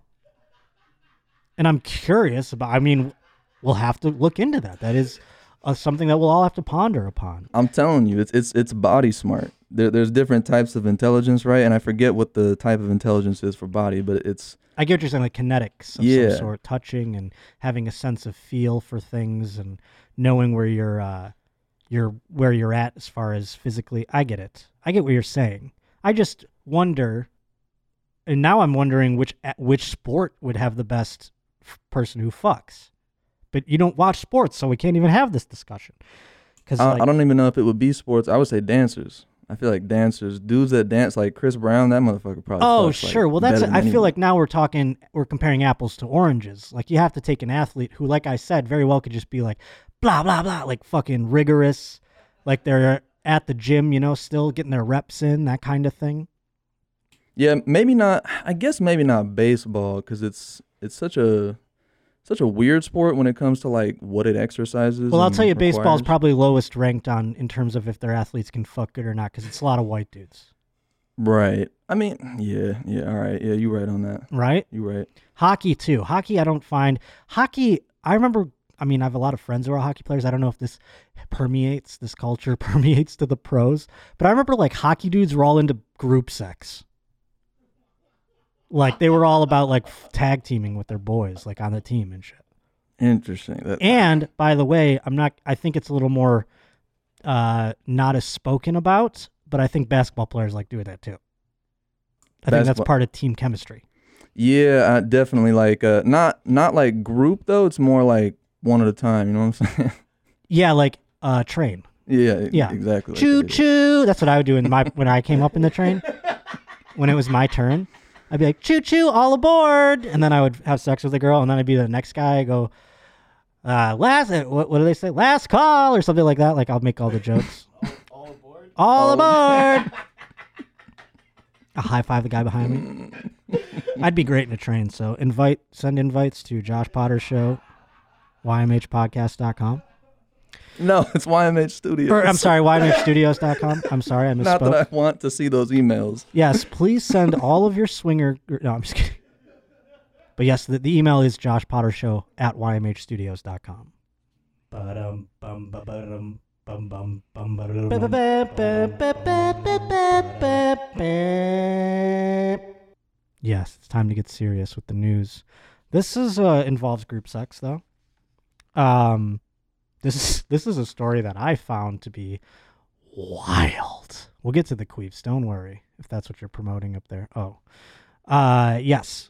and I'm curious about. I mean, we'll have to look into that. That is uh, something that we'll all have to ponder upon. I'm telling you, it's it's it's body smart. There, there's different types of intelligence, right? And I forget what the type of intelligence is for body, but it's I get what you're saying, like kinetics of Yeah. some sort, touching and having a sense of feel for things and knowing where you're, uh, you're where you're at as far as physically. I get it. I get what you're saying. I just wonder, and now I'm wondering which which sport would have the best f- person who fucks. But you don't watch sports, so we can't even have this discussion. Because I, like, I don't even know if it would be sports. I would say dancers. I feel like dancers, dudes that dance like Chris Brown, that motherfucker probably. Oh, fucks, like, sure. Well, that's. better than I feel anyone. like now we're talking. We're comparing apples to oranges. Like you have to take an athlete who, like I said, very well could just be like, blah blah blah, like fucking rigorous, like they're at the gym, you know, still getting their reps in, that kind of thing. Yeah, maybe not. I guess maybe not baseball because it's it's such a such a weird sport when it comes to like what it exercises. Well, I'll and tell you, baseball's requires. probably lowest ranked on in terms of if their athletes can fuck good or not, because it's a lot of white dudes, Right. I mean, yeah, yeah. All right. Yeah, you right on that. right? You right. Hockey too. Hockey, I don't find hockey. I remember. I mean, I have a lot of friends who are hockey players. I don't know if this permeates, this culture permeates to the pros, but I remember like hockey dudes were all into group sex. Like they were all about like tag teaming with their boys, like on the team and shit. Interesting. That, And by the way, I'm not. I think it's a little more uh, not as spoken about, but I think basketball players like doing that too. I think that's Basketball- part of team chemistry. yeah, I definitely like uh, not not like group though. It's more like one at a time. You know what I'm saying? Yeah, like uh, train. yeah. Yeah. Exactly. like Choo it is. choo. That's what I would do in my when I came up in the train. When it was my turn, I'd be like choo choo, all aboard, and then I would have sex with the girl, and then I'd be the next guy. I go, uh, last. uh, What, what do they say? Last call or something like that. Like I'll make all the jokes. All aboard. All aboard. I'll high five the guy behind me. I'd be great in a train. So invite, send invites to Josh Potter Show, Y M H podcast dot com. No, it's Y M H Studios. Or, I'm sorry, Y M H studios dot com. I'm sorry, I Not misspoke. that I want to see those emails. Yes, please send all of your swinger. No, I'm just kidding. But yes, the, the email is Josh Potter Show at Y M H studios dot com. Ba-dum, bum, ba-ba-dum, bum, bum, bum, ba-da-dum, bum. Yes, it's time to get serious with the news. This is uh, involves group sex, though. Um, this is this is a story that I found to be wild. We'll get to the queefs. Don't worry if that's what you're promoting up there. Oh, uh, yes.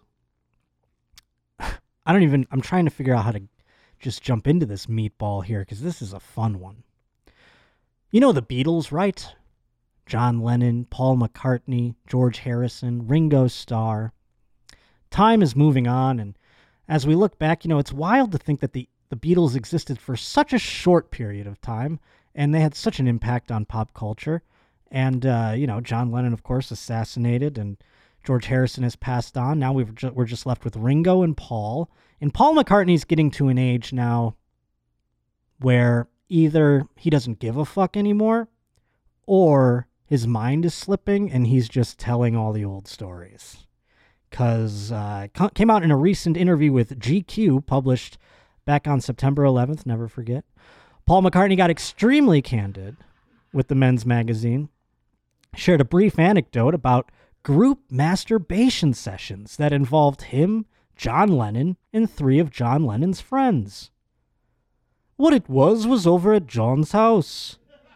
I don't even. I'm trying to figure out how to just jump into this meatball here because this is a fun one. You know the Beatles, right? John Lennon, Paul McCartney, George Harrison, Ringo Starr. Time is moving on, and as we look back, you know, it's wild to think that the, the Beatles existed for such a short period of time, and they had such an impact on pop culture. And, uh, you know, John Lennon, of course, assassinated, and George Harrison has passed on. Now we've ju- we're just left with Ringo and Paul. And Paul McCartney's getting to an age now where either he doesn't give a fuck anymore, or his mind is slipping and he's just telling all the old stories. Because uh, co- came out in a recent interview with G Q, published back on September eleventh, never forget. Paul McCartney got extremely candid with the Men's Magazine, shared a brief anecdote about group masturbation sessions that involved him, John Lennon, and three of John Lennon's friends. What it was was over at John's house.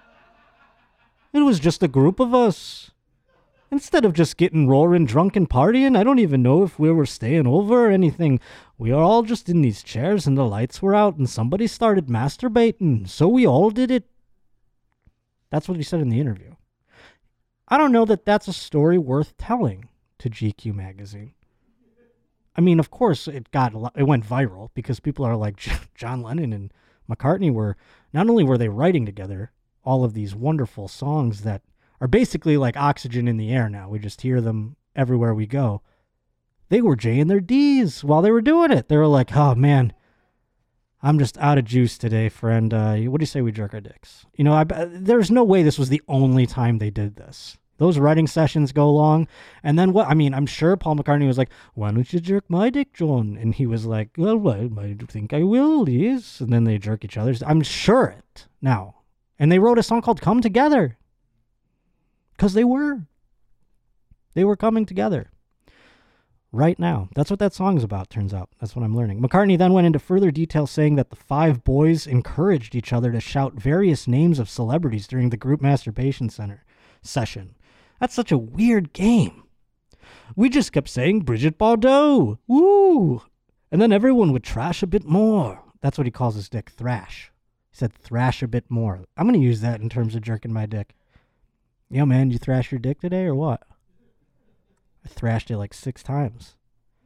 It was just a group of us. Instead of just getting roaring drunk and partying, I don't even know if we were staying over or anything. We are all just in these chairs and the lights were out and somebody started masturbating, so we all did it. That's what he said in the interview. I don't know that that's a story worth telling to G Q magazine. I mean, of course, it got a lot, it went viral because people are like, John Lennon and McCartney were, not only were they writing together all of these wonderful songs that are basically like oxygen in the air now. We just hear them everywhere we go. They were Jing their D's while they were doing it. They were like, oh man, I'm just out of juice today, friend. Uh, what do you say we jerk our dicks? You know, I, there's no way this was the only time they did this. Those writing sessions go long. And then what? I mean, I'm sure Paul McCartney was like, why don't you jerk my dick, John? And he was like, well, I think I will, yes. And then they jerk each other's. I'm sure it now. And they wrote a song called Come Together. Because they were. They were coming together. Right now. That's what that song's about, turns out. That's what I'm learning. McCartney then went into further detail saying that the five boys encouraged each other to shout various names of celebrities during the group masturbation center session. That's such a weird game. We just kept saying Bridget Bardot. Woo! And then everyone would trash a bit more. That's what he calls his dick, thrash. He said thrash a bit more. I'm going to use that in terms of jerking my dick. Yo, man, you thrash your dick today or what? I thrashed it like six times.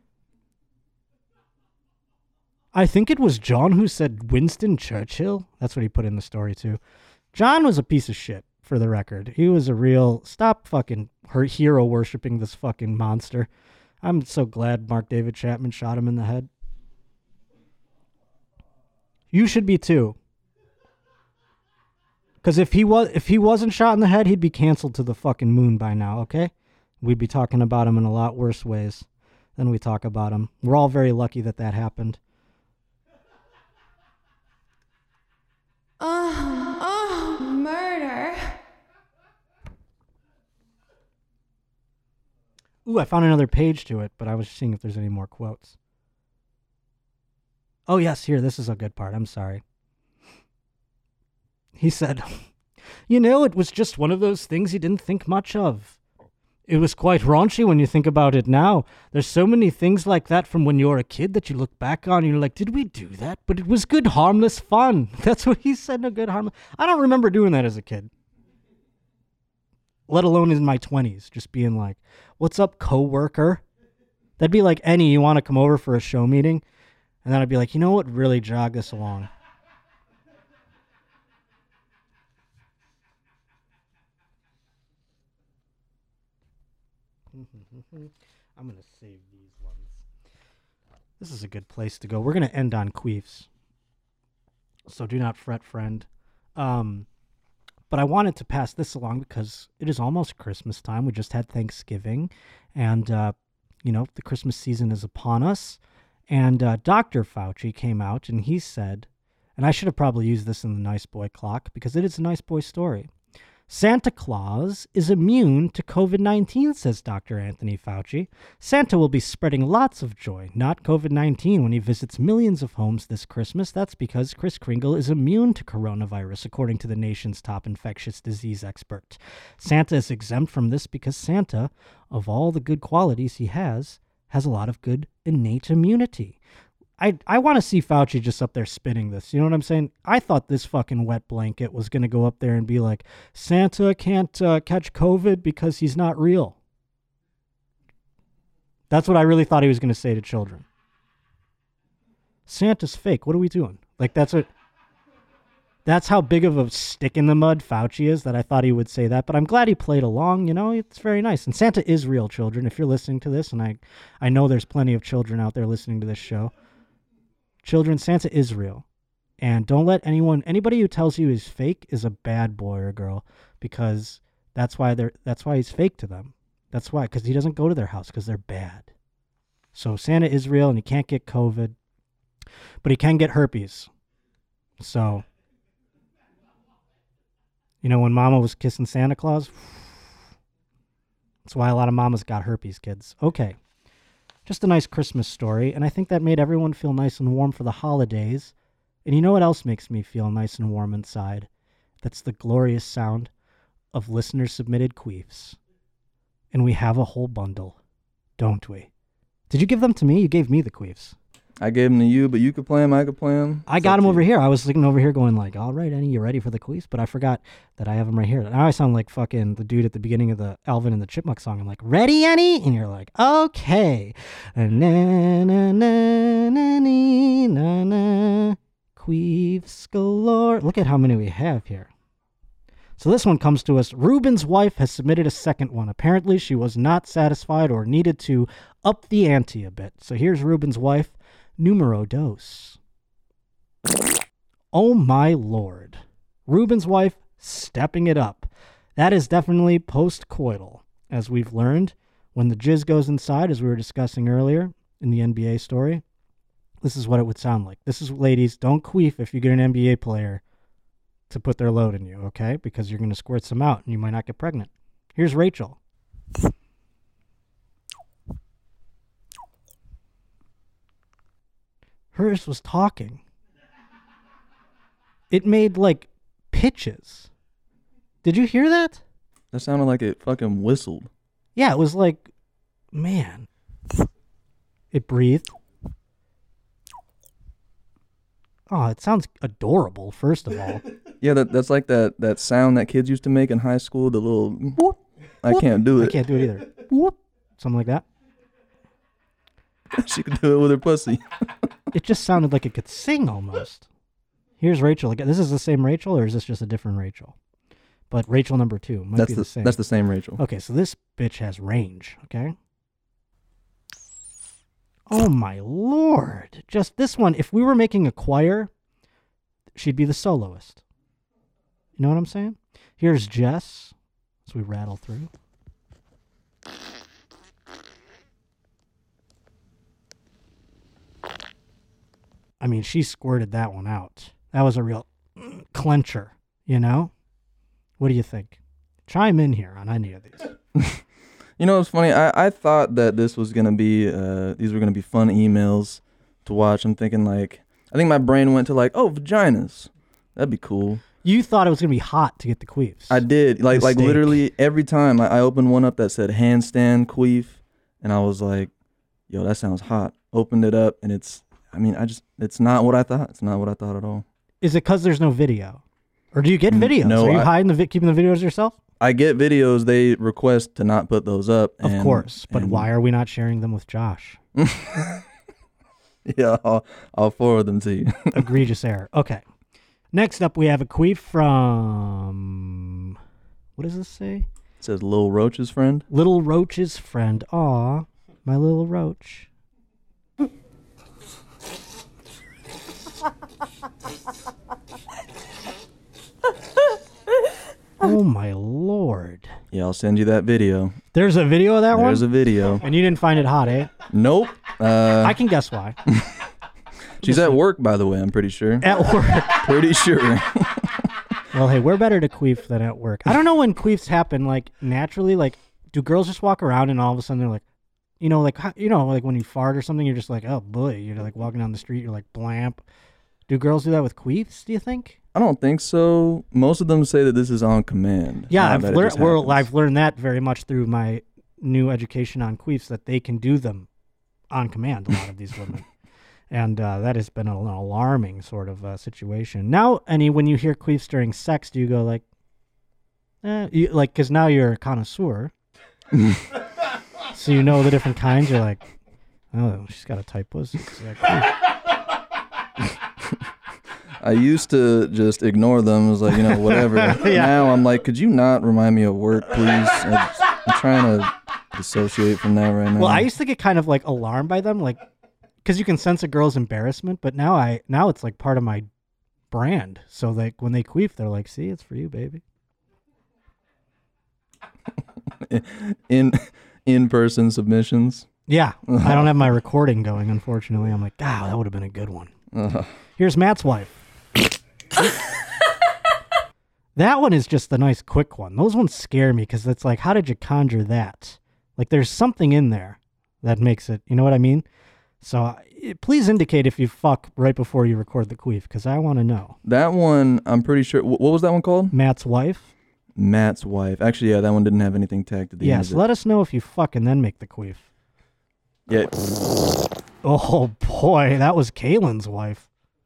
I think it was John who said Winston Churchill. That's what he put in the story, too. John was a piece of shit, for the record. He was a real... Stop fucking her hero worshipping this fucking monster. I'm so glad Mark David Chapman shot him in the head. You should be, too. Because if he was, if he wasn't shot in the head, he'd be canceled to the fucking moon by now, okay? We'd be talking about him in a lot worse ways than we talk about him. We're all very lucky that that happened. Oh, oh, murder. Ooh, I found another page to it, but I was seeing if there's any more quotes. Oh, yes, here, this is a good part. I'm sorry. He said, you know, it was just one of those things he didn't think much of. It was quite raunchy when you think about it now. There's so many things like that from when you're a kid that you look back on and you're like, did we do that? But it was good, harmless fun. That's what he said, no good, harmless. I don't remember doing that as a kid. Let alone in my twenties, just being like, what's up, coworker? That'd be like, Annie, you want to come over for a show meeting? And then I'd be like, you know what, really jog this along. I'm going to save these ones. This is a good place to go. We're going to end on queefs. So do not fret, friend. Um, but I wanted to pass this along because it is almost Christmas time. We just had Thanksgiving. And, uh, you know, the Christmas season is upon us. And uh, Doctor Fauci came out and he said, and I should have probably used this in the Nice Boy Clock because it is a nice boy story. Santa Claus is immune to covid nineteen, says Doctor Anthony Fauci. Santa will be spreading lots of joy, not covid nineteen, when he visits millions of homes this Christmas. That's because Kris Kringle is immune to coronavirus, according to the nation's top infectious disease expert. Santa is exempt from this because Santa, of all the good qualities he has, has a lot of good innate immunity. I I want to see Fauci just up there spinning this. You know what I'm saying? I thought this fucking wet blanket was going to go up there and be like, Santa can't uh, catch COVID because he's not real. That's what I really thought he was going to say to children. Santa's fake. What are we doing? Like, that's what... That's how big of a stick in the mud Fauci is that I thought he would say that. But I'm glad he played along. You know, it's very nice. And Santa is real, children. If you're listening to this, and I, I know there's plenty of children out there listening to this show. Children, Santa is real. And don't let anyone, anybody who tells you he's fake is a bad boy or girl, because that's why they're, that's why he's fake to them. That's why, because he doesn't go to their house because they're bad. So Santa is real and he can't get COVID, but he can get herpes. So, you know, when Mama was kissing Santa Claus, that's why a lot of mamas got herpes, kids. Okay. Just a nice Christmas story, and I think that made everyone feel nice and warm for the holidays. And you know what else makes me feel nice and warm inside? That's the glorious sound of listener-submitted queefs. And we have a whole bundle, don't we? Did you give them to me? You gave me the queefs. I gave them to you, but you could play them, I could play them. I got them over here. I was sitting over here going like, all right, Annie, you ready for the queefs? But I forgot that I have them right here. Now I sound like fucking the dude at the beginning of the Alvin and the Chipmunk song. I'm like, ready, Annie? And you're like, okay. Na na na na na na na. Queefs galore. Look at how many we have here. So this one comes to us. Ruben's wife has submitted a second one. Apparently she was not satisfied or needed to up the ante a bit. So here's Ruben's wife. Numero dos. Oh my lord. Ruben's wife stepping it up. That is definitely post-coital. As we've learned, when the jizz goes inside, as we were discussing earlier in the N B A story, this is what it would sound like. This is, ladies, don't queef if you get an N B A player to put their load in you, okay? Because you're going to squirt some out and you might not get pregnant. Here's Rachel. Hers was talking. It made, like, pitches. Did you hear that? That sounded like it fucking whistled. Yeah, it was like, man. It breathed. Oh, it sounds adorable, first of all. Yeah, that that's like that that sound that kids used to make in high school. The little. Whoop. I Whoop. can't do I it. can't do it either. Whoop. Something like that. She could do it with her pussy. It just sounded like it could sing almost. Here's Rachel again. This is the same Rachel, or is this just a different Rachel? But Rachel number two might That's be the, the same. that's the same Rachel. Okay, so this bitch has range, okay? Oh my lord. Just this one, if we were making a choir, she'd be the soloist. You know what I'm saying? Here's Jess, as we rattle through. I mean, she squirted that one out. That was a real clencher, you know? What do you think? Chime in here on any of these. You know, it's funny. I, I thought that this was gonna be uh these were gonna be fun emails to watch. I'm thinking like I think my brain went to like, oh, vaginas. That'd be cool. You thought it was going to be hot to get the queefs. I did. Like like Mistake. literally every time I, I opened one up that said handstand queef, and I was like, yo, that sounds hot. Opened it up and it's I mean, I just it's not what I thought. It's not what I thought at all. Is it because there's no video? Or do you get videos? No, Are you I- hiding the vi- keeping the videos yourself? I get videos they request to not put those up. Of and- course. But and- why are we not sharing them with Josh? Yeah, I'll, I'll forward them to you. Egregious error. Okay. Next up, we have a queef from... What does this say? It says Lil Roach's friend. Little Roach's friend. Aw, my little Roach. Oh my lord. Yeah, I'll send you that video. There's a video of that one? There's a video. And you didn't find it hot, eh? Nope. Uh, I can guess why. she's at work, by the way, I'm pretty sure. At work. Pretty sure. Well, hey, we're better to queef than at work. I don't know when queefs happen, like, naturally. Like, do girls just walk around and all of a sudden they're like, you know, like, how- you know, like when you fart or something, you're just like, oh, boy. You're like walking down the street, you're like, blamp. Do girls do that with queefs, do you think? I don't think so. Most of them say that this is on command. Yeah, not I've, that it lear- just well, happens. I've learned that very much through my new education on queefs, that they can do them on command, a lot of these women. And uh, that has been an alarming sort of uh, situation. Now, any when you hear queefs during sex, do you go like, eh, you, like, because now you're a connoisseur, so you know the different kinds. You're like, oh, she's got a tight pussy. She's like, "Queef." I used to just ignore them. I was like, you know, whatever. Yeah. Now I'm like, could you not remind me of work, please? I just, I'm trying to dissociate from that right now. Well, I used to get kind of like alarmed by them, like, because you can sense a girl's embarrassment. But now I now it's like part of my brand. So like when they queef, they're like, see, it's for you, baby. in in-person submissions. Yeah, I don't have my recording going, unfortunately. I'm like, ah, that would have been a good one. Uh, Here's Matt's wife. That one is just a nice, quick one. Those ones scare me because it's like, how did you conjure that? Like, there's something in there that makes it, you know what I mean? So uh, please indicate if you fuck right before you record the queef, because I want to know. that one, I'm pretty sure. wh- What was that one called? Matt's wife? Matt's wife. Actually, yeah, that one didn't have anything tagged at the end Yes, of it. let us know if you fuck and then make the queef. Yeah, Oh, boy, that was Kaylin's wife.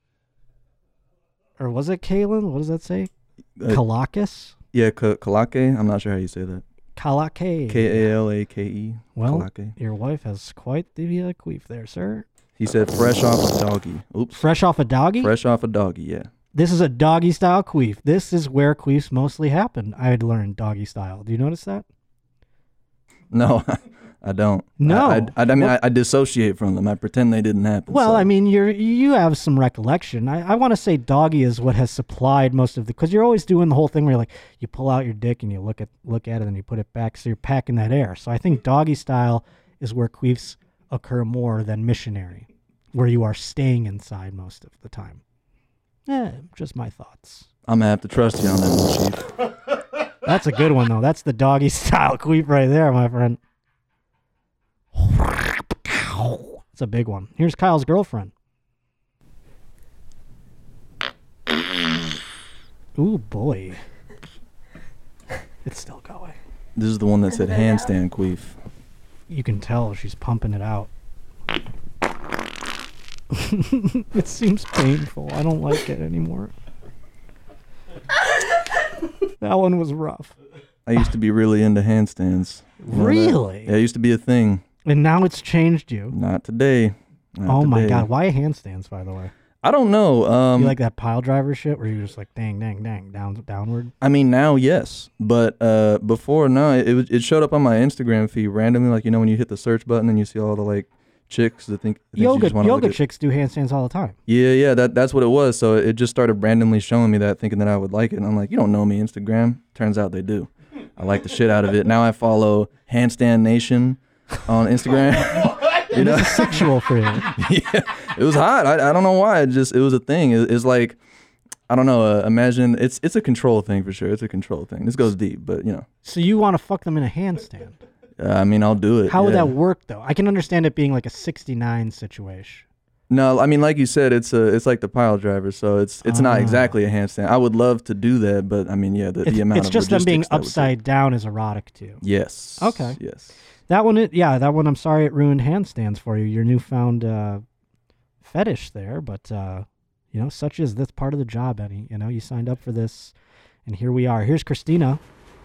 Or was it Kaylin? What does that say? uh, Kalakis? yeah, Ka- Kalake. I'm not sure how you say that. Kalake. K A L A K E. Well, Kalake. your wife has quite the uh, queef there, sir. He said fresh off a doggy. Oops. Fresh off a doggy? Fresh off a doggy, yeah. This is a doggy style queef. This is where queefs mostly happen. I had learned doggy style. Do you notice that? No, I don't. No. I, I, I, I mean, I, I dissociate from them. I pretend they didn't happen. Well, so. I mean, you're you have some recollection. I, I want to say doggy is what has supplied most of the, because you're always doing the whole thing where you're like, you pull out your dick and you look at look at it and you put it back, so you're packing that air. So I think doggy style is where queefs occur more than missionary, where you are staying inside most of the time. Eh, just my thoughts. I'm going to have to trust you on that one, Chief. That's a good one though. That's the doggy style queef right there, my friend. It's a big one. Here's Kyle's girlfriend. Ooh, boy. It's still going. This is the one that said handstand queef. You can tell she's pumping it out. It seems painful. I don't like it anymore. That one was rough. I used to be really into handstands. You know that? Really? Yeah, it used to be a thing. And now it's changed you. Not today. Not Oh my today. god, why handstands, by the way? I don't know. Um, You like that pile driver shit where you're just like dang, dang, dang, down, downward? I mean, now yes, but uh, before no, it was- it showed up on my Instagram feed randomly. Like you know when you hit the search button and you see all the like chicks that think that you Yoga just wanna yoga look at- chicks do handstands all the time. Yeah, yeah, that that's what it was. So it just started randomly showing me that, thinking that I would like it. And I'm like, you don't know me, Instagram. Turns out they do. I like the shit out of it. Now I follow Handstand Nation on Instagram. You know, This is sexual for you. yeah, it was hot. I, I don't know why. It just it was a thing. It, it's like I don't know. Uh, imagine it's it's a control thing for sure. It's a control thing. This goes deep, but you know. So you want to fuck them in a handstand? Uh, I mean, I'll do it. How would yeah. that work though? I can understand it being like a sixty-nine situation. No, I mean, like you said, it's a it's like the pile driver. So it's it's Ah. not exactly a handstand. I would love to do that, but I mean, yeah, the, It's, the amount it's of just them being logistics that would take. upside down is erotic too. Yes. Okay. Yes. That one, it, yeah, that one. I'm sorry it ruined handstands for you. Your newfound uh, fetish there, but uh, you know, such is this part of the job, Eddie. You know, you signed up for this, and here we are. Here's Christina.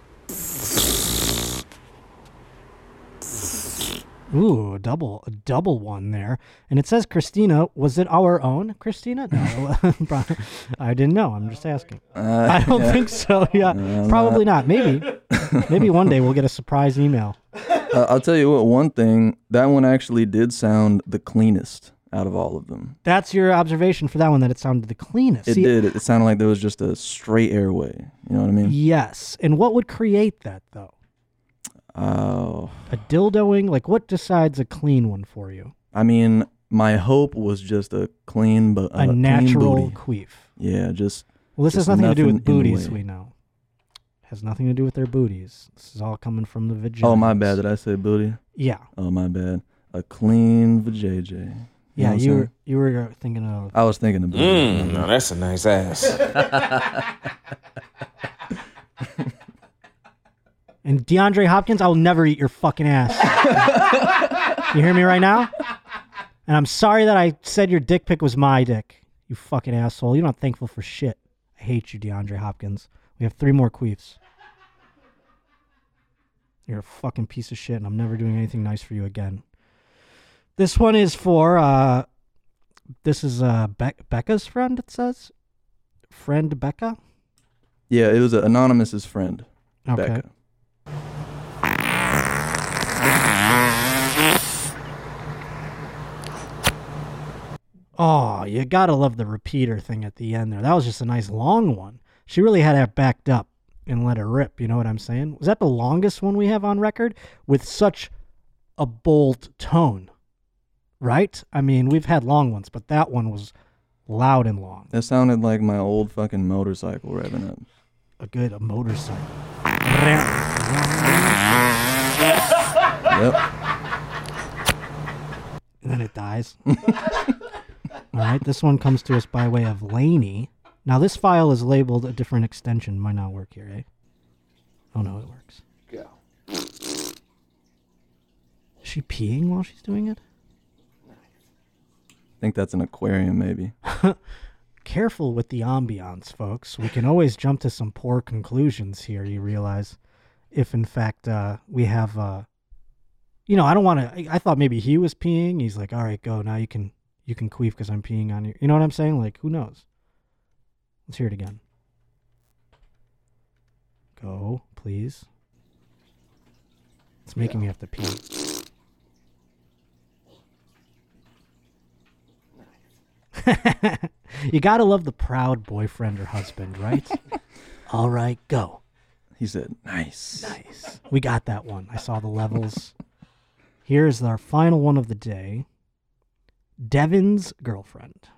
Ooh, a double, a double one there, and it says Christina. Was it our own Christina? No, I didn't know. I'm just asking. Uh, I don't yeah. think so. Yeah, No, probably not. Maybe, maybe one day we'll get a surprise email. Uh, I'll tell you what. One thing, that one actually did sound the cleanest out of all of them. That's your observation for that one, that it sounded the cleanest. It See, did. It sounded like there was just a straight airway. You know what I mean? Yes. And what would create that, though? Oh. A dildoing? Like, what decides a clean one for you? I mean, my hope was just a clean, but uh, A natural clean booty. queef. Yeah, just. Well, this has Just nothing to do with nothing in the booties, way. we know. Has nothing to do with their booties. This is all coming from the vagina. Oh, my bad. Did I say booty? Yeah. Oh, my bad. A clean vajayjay. You know Yeah, what I'm you were, saying? you were thinking of... I was thinking about Mmm, no, that's a nice ass. And DeAndre Hopkins, I'll never eat your fucking ass. You hear me right now? And I'm sorry that I said your dick pic was my dick. You fucking asshole. You're not thankful for shit. I hate you, DeAndre Hopkins. We have three more queefs. You're a fucking piece of shit, and I'm never doing anything nice for you again. This one is for, uh, this is uh, Be- Becca's friend, it says. Friend Becca? Yeah, it was an anonymous friend, Okay. Becca. Oh, you gotta love the repeater thing at the end there. That was just a nice long one. She really had to have backed up and let her rip. You know what I'm saying? Was that the longest one we have on record with such a bold tone? Right? I mean, we've had long ones, but that one was loud and long. That sounded like my old fucking motorcycle revving up. A good a motorcycle. Yep. And then it dies. All right, this one comes to us by way of Laney. Now, this file is labeled a different extension. Might not work here, eh? Oh, no, it works. Go. Is she peeing while she's doing it? I think that's an aquarium, maybe. Careful with the ambiance, folks. We can always jump to some poor conclusions here, you realize. If, in fact, uh, we have... Uh, you know, I don't want to... I, I thought maybe he was peeing. He's like, all right, go. Now you can you can queef because I'm peeing on you. You know what I'm saying? Like, who knows? Let's hear it again. Go, please. It's making me have to pee. You gotta love the proud boyfriend or husband, right? All right, go. He said, nice. Nice. We got that one. I saw the levels. Here's our final one of the day. Devin's girlfriend.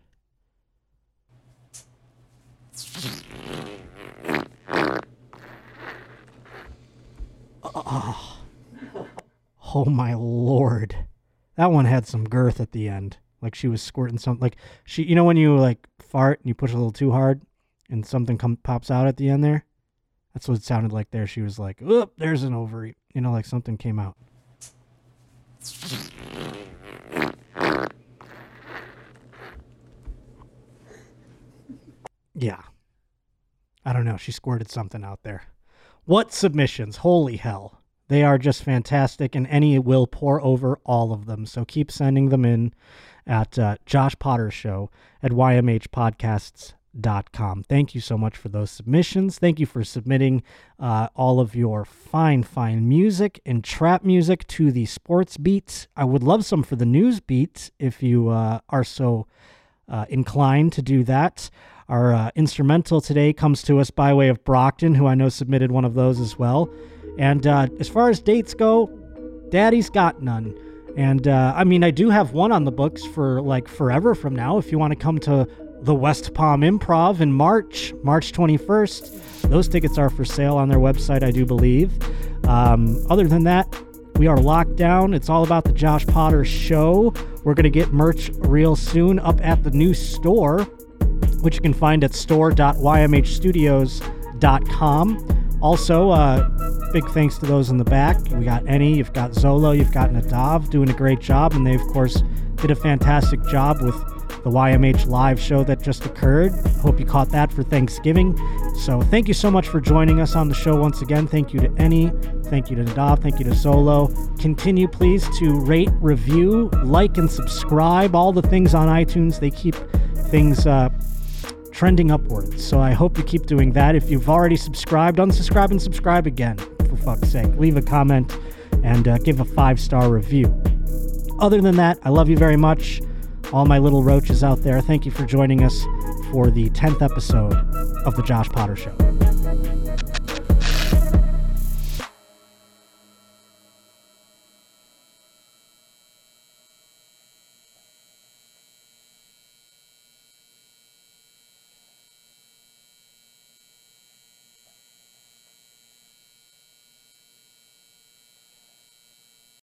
Oh. Oh my lord. That one had some girth at the end. Like she was squirting something. Like she, you know when you like fart and you push a little too hard and something come, pops out at the end there? That's what it sounded like there. She was like, oop, there's an ovary. You know, like something came out. Yeah. I don't know. She squirted something out there. What submissions? Holy hell. They are just fantastic, and Any will pour over all of them. So keep sending them in at uh, Josh Potter Show at y m h podcasts dot com. Thank you so much for those submissions. Thank you for submitting uh, all of your fine, fine music and trap music to the sports beats. I would love some for the news beats if you uh, are so uh, inclined to do that. Our uh, instrumental today comes to us by way of Brockton, who I know submitted one of those as well. And uh, as far as dates go, Daddy's got none. And uh, I mean, I do have one on the books for like forever from now. If you want to come to the West Palm Improv in March, March twenty-first, those tickets are for sale on their website, I do believe. Um, other than that, we are locked down. It's all about the Josh Potter Show. We're going to get merch real soon up at the new store, which you can find at store dot y m h studios dot com. Also, uh, big thanks to those in the back. We got Any, you've got Zolo, you've got Nadav doing a great job, and they, of course, did a fantastic job with the Y M H live show that just occurred. Hope you caught that for Thanksgiving. So thank you so much for joining us on the show once again. Thank you to Any. Thank you to Nadav. Thank you to Zolo. Continue, please, to rate, review, like, and subscribe. All the things on iTunes, they keep things uh, trending upwards. So I hope you keep doing that. If you've already subscribed, unsubscribe and subscribe again, for fuck's sake. Leave a comment and uh, give a five-star review. Other than that, I love you very much. All my little roaches out there, thank you for joining us for the tenth episode of The Josh Potter Show.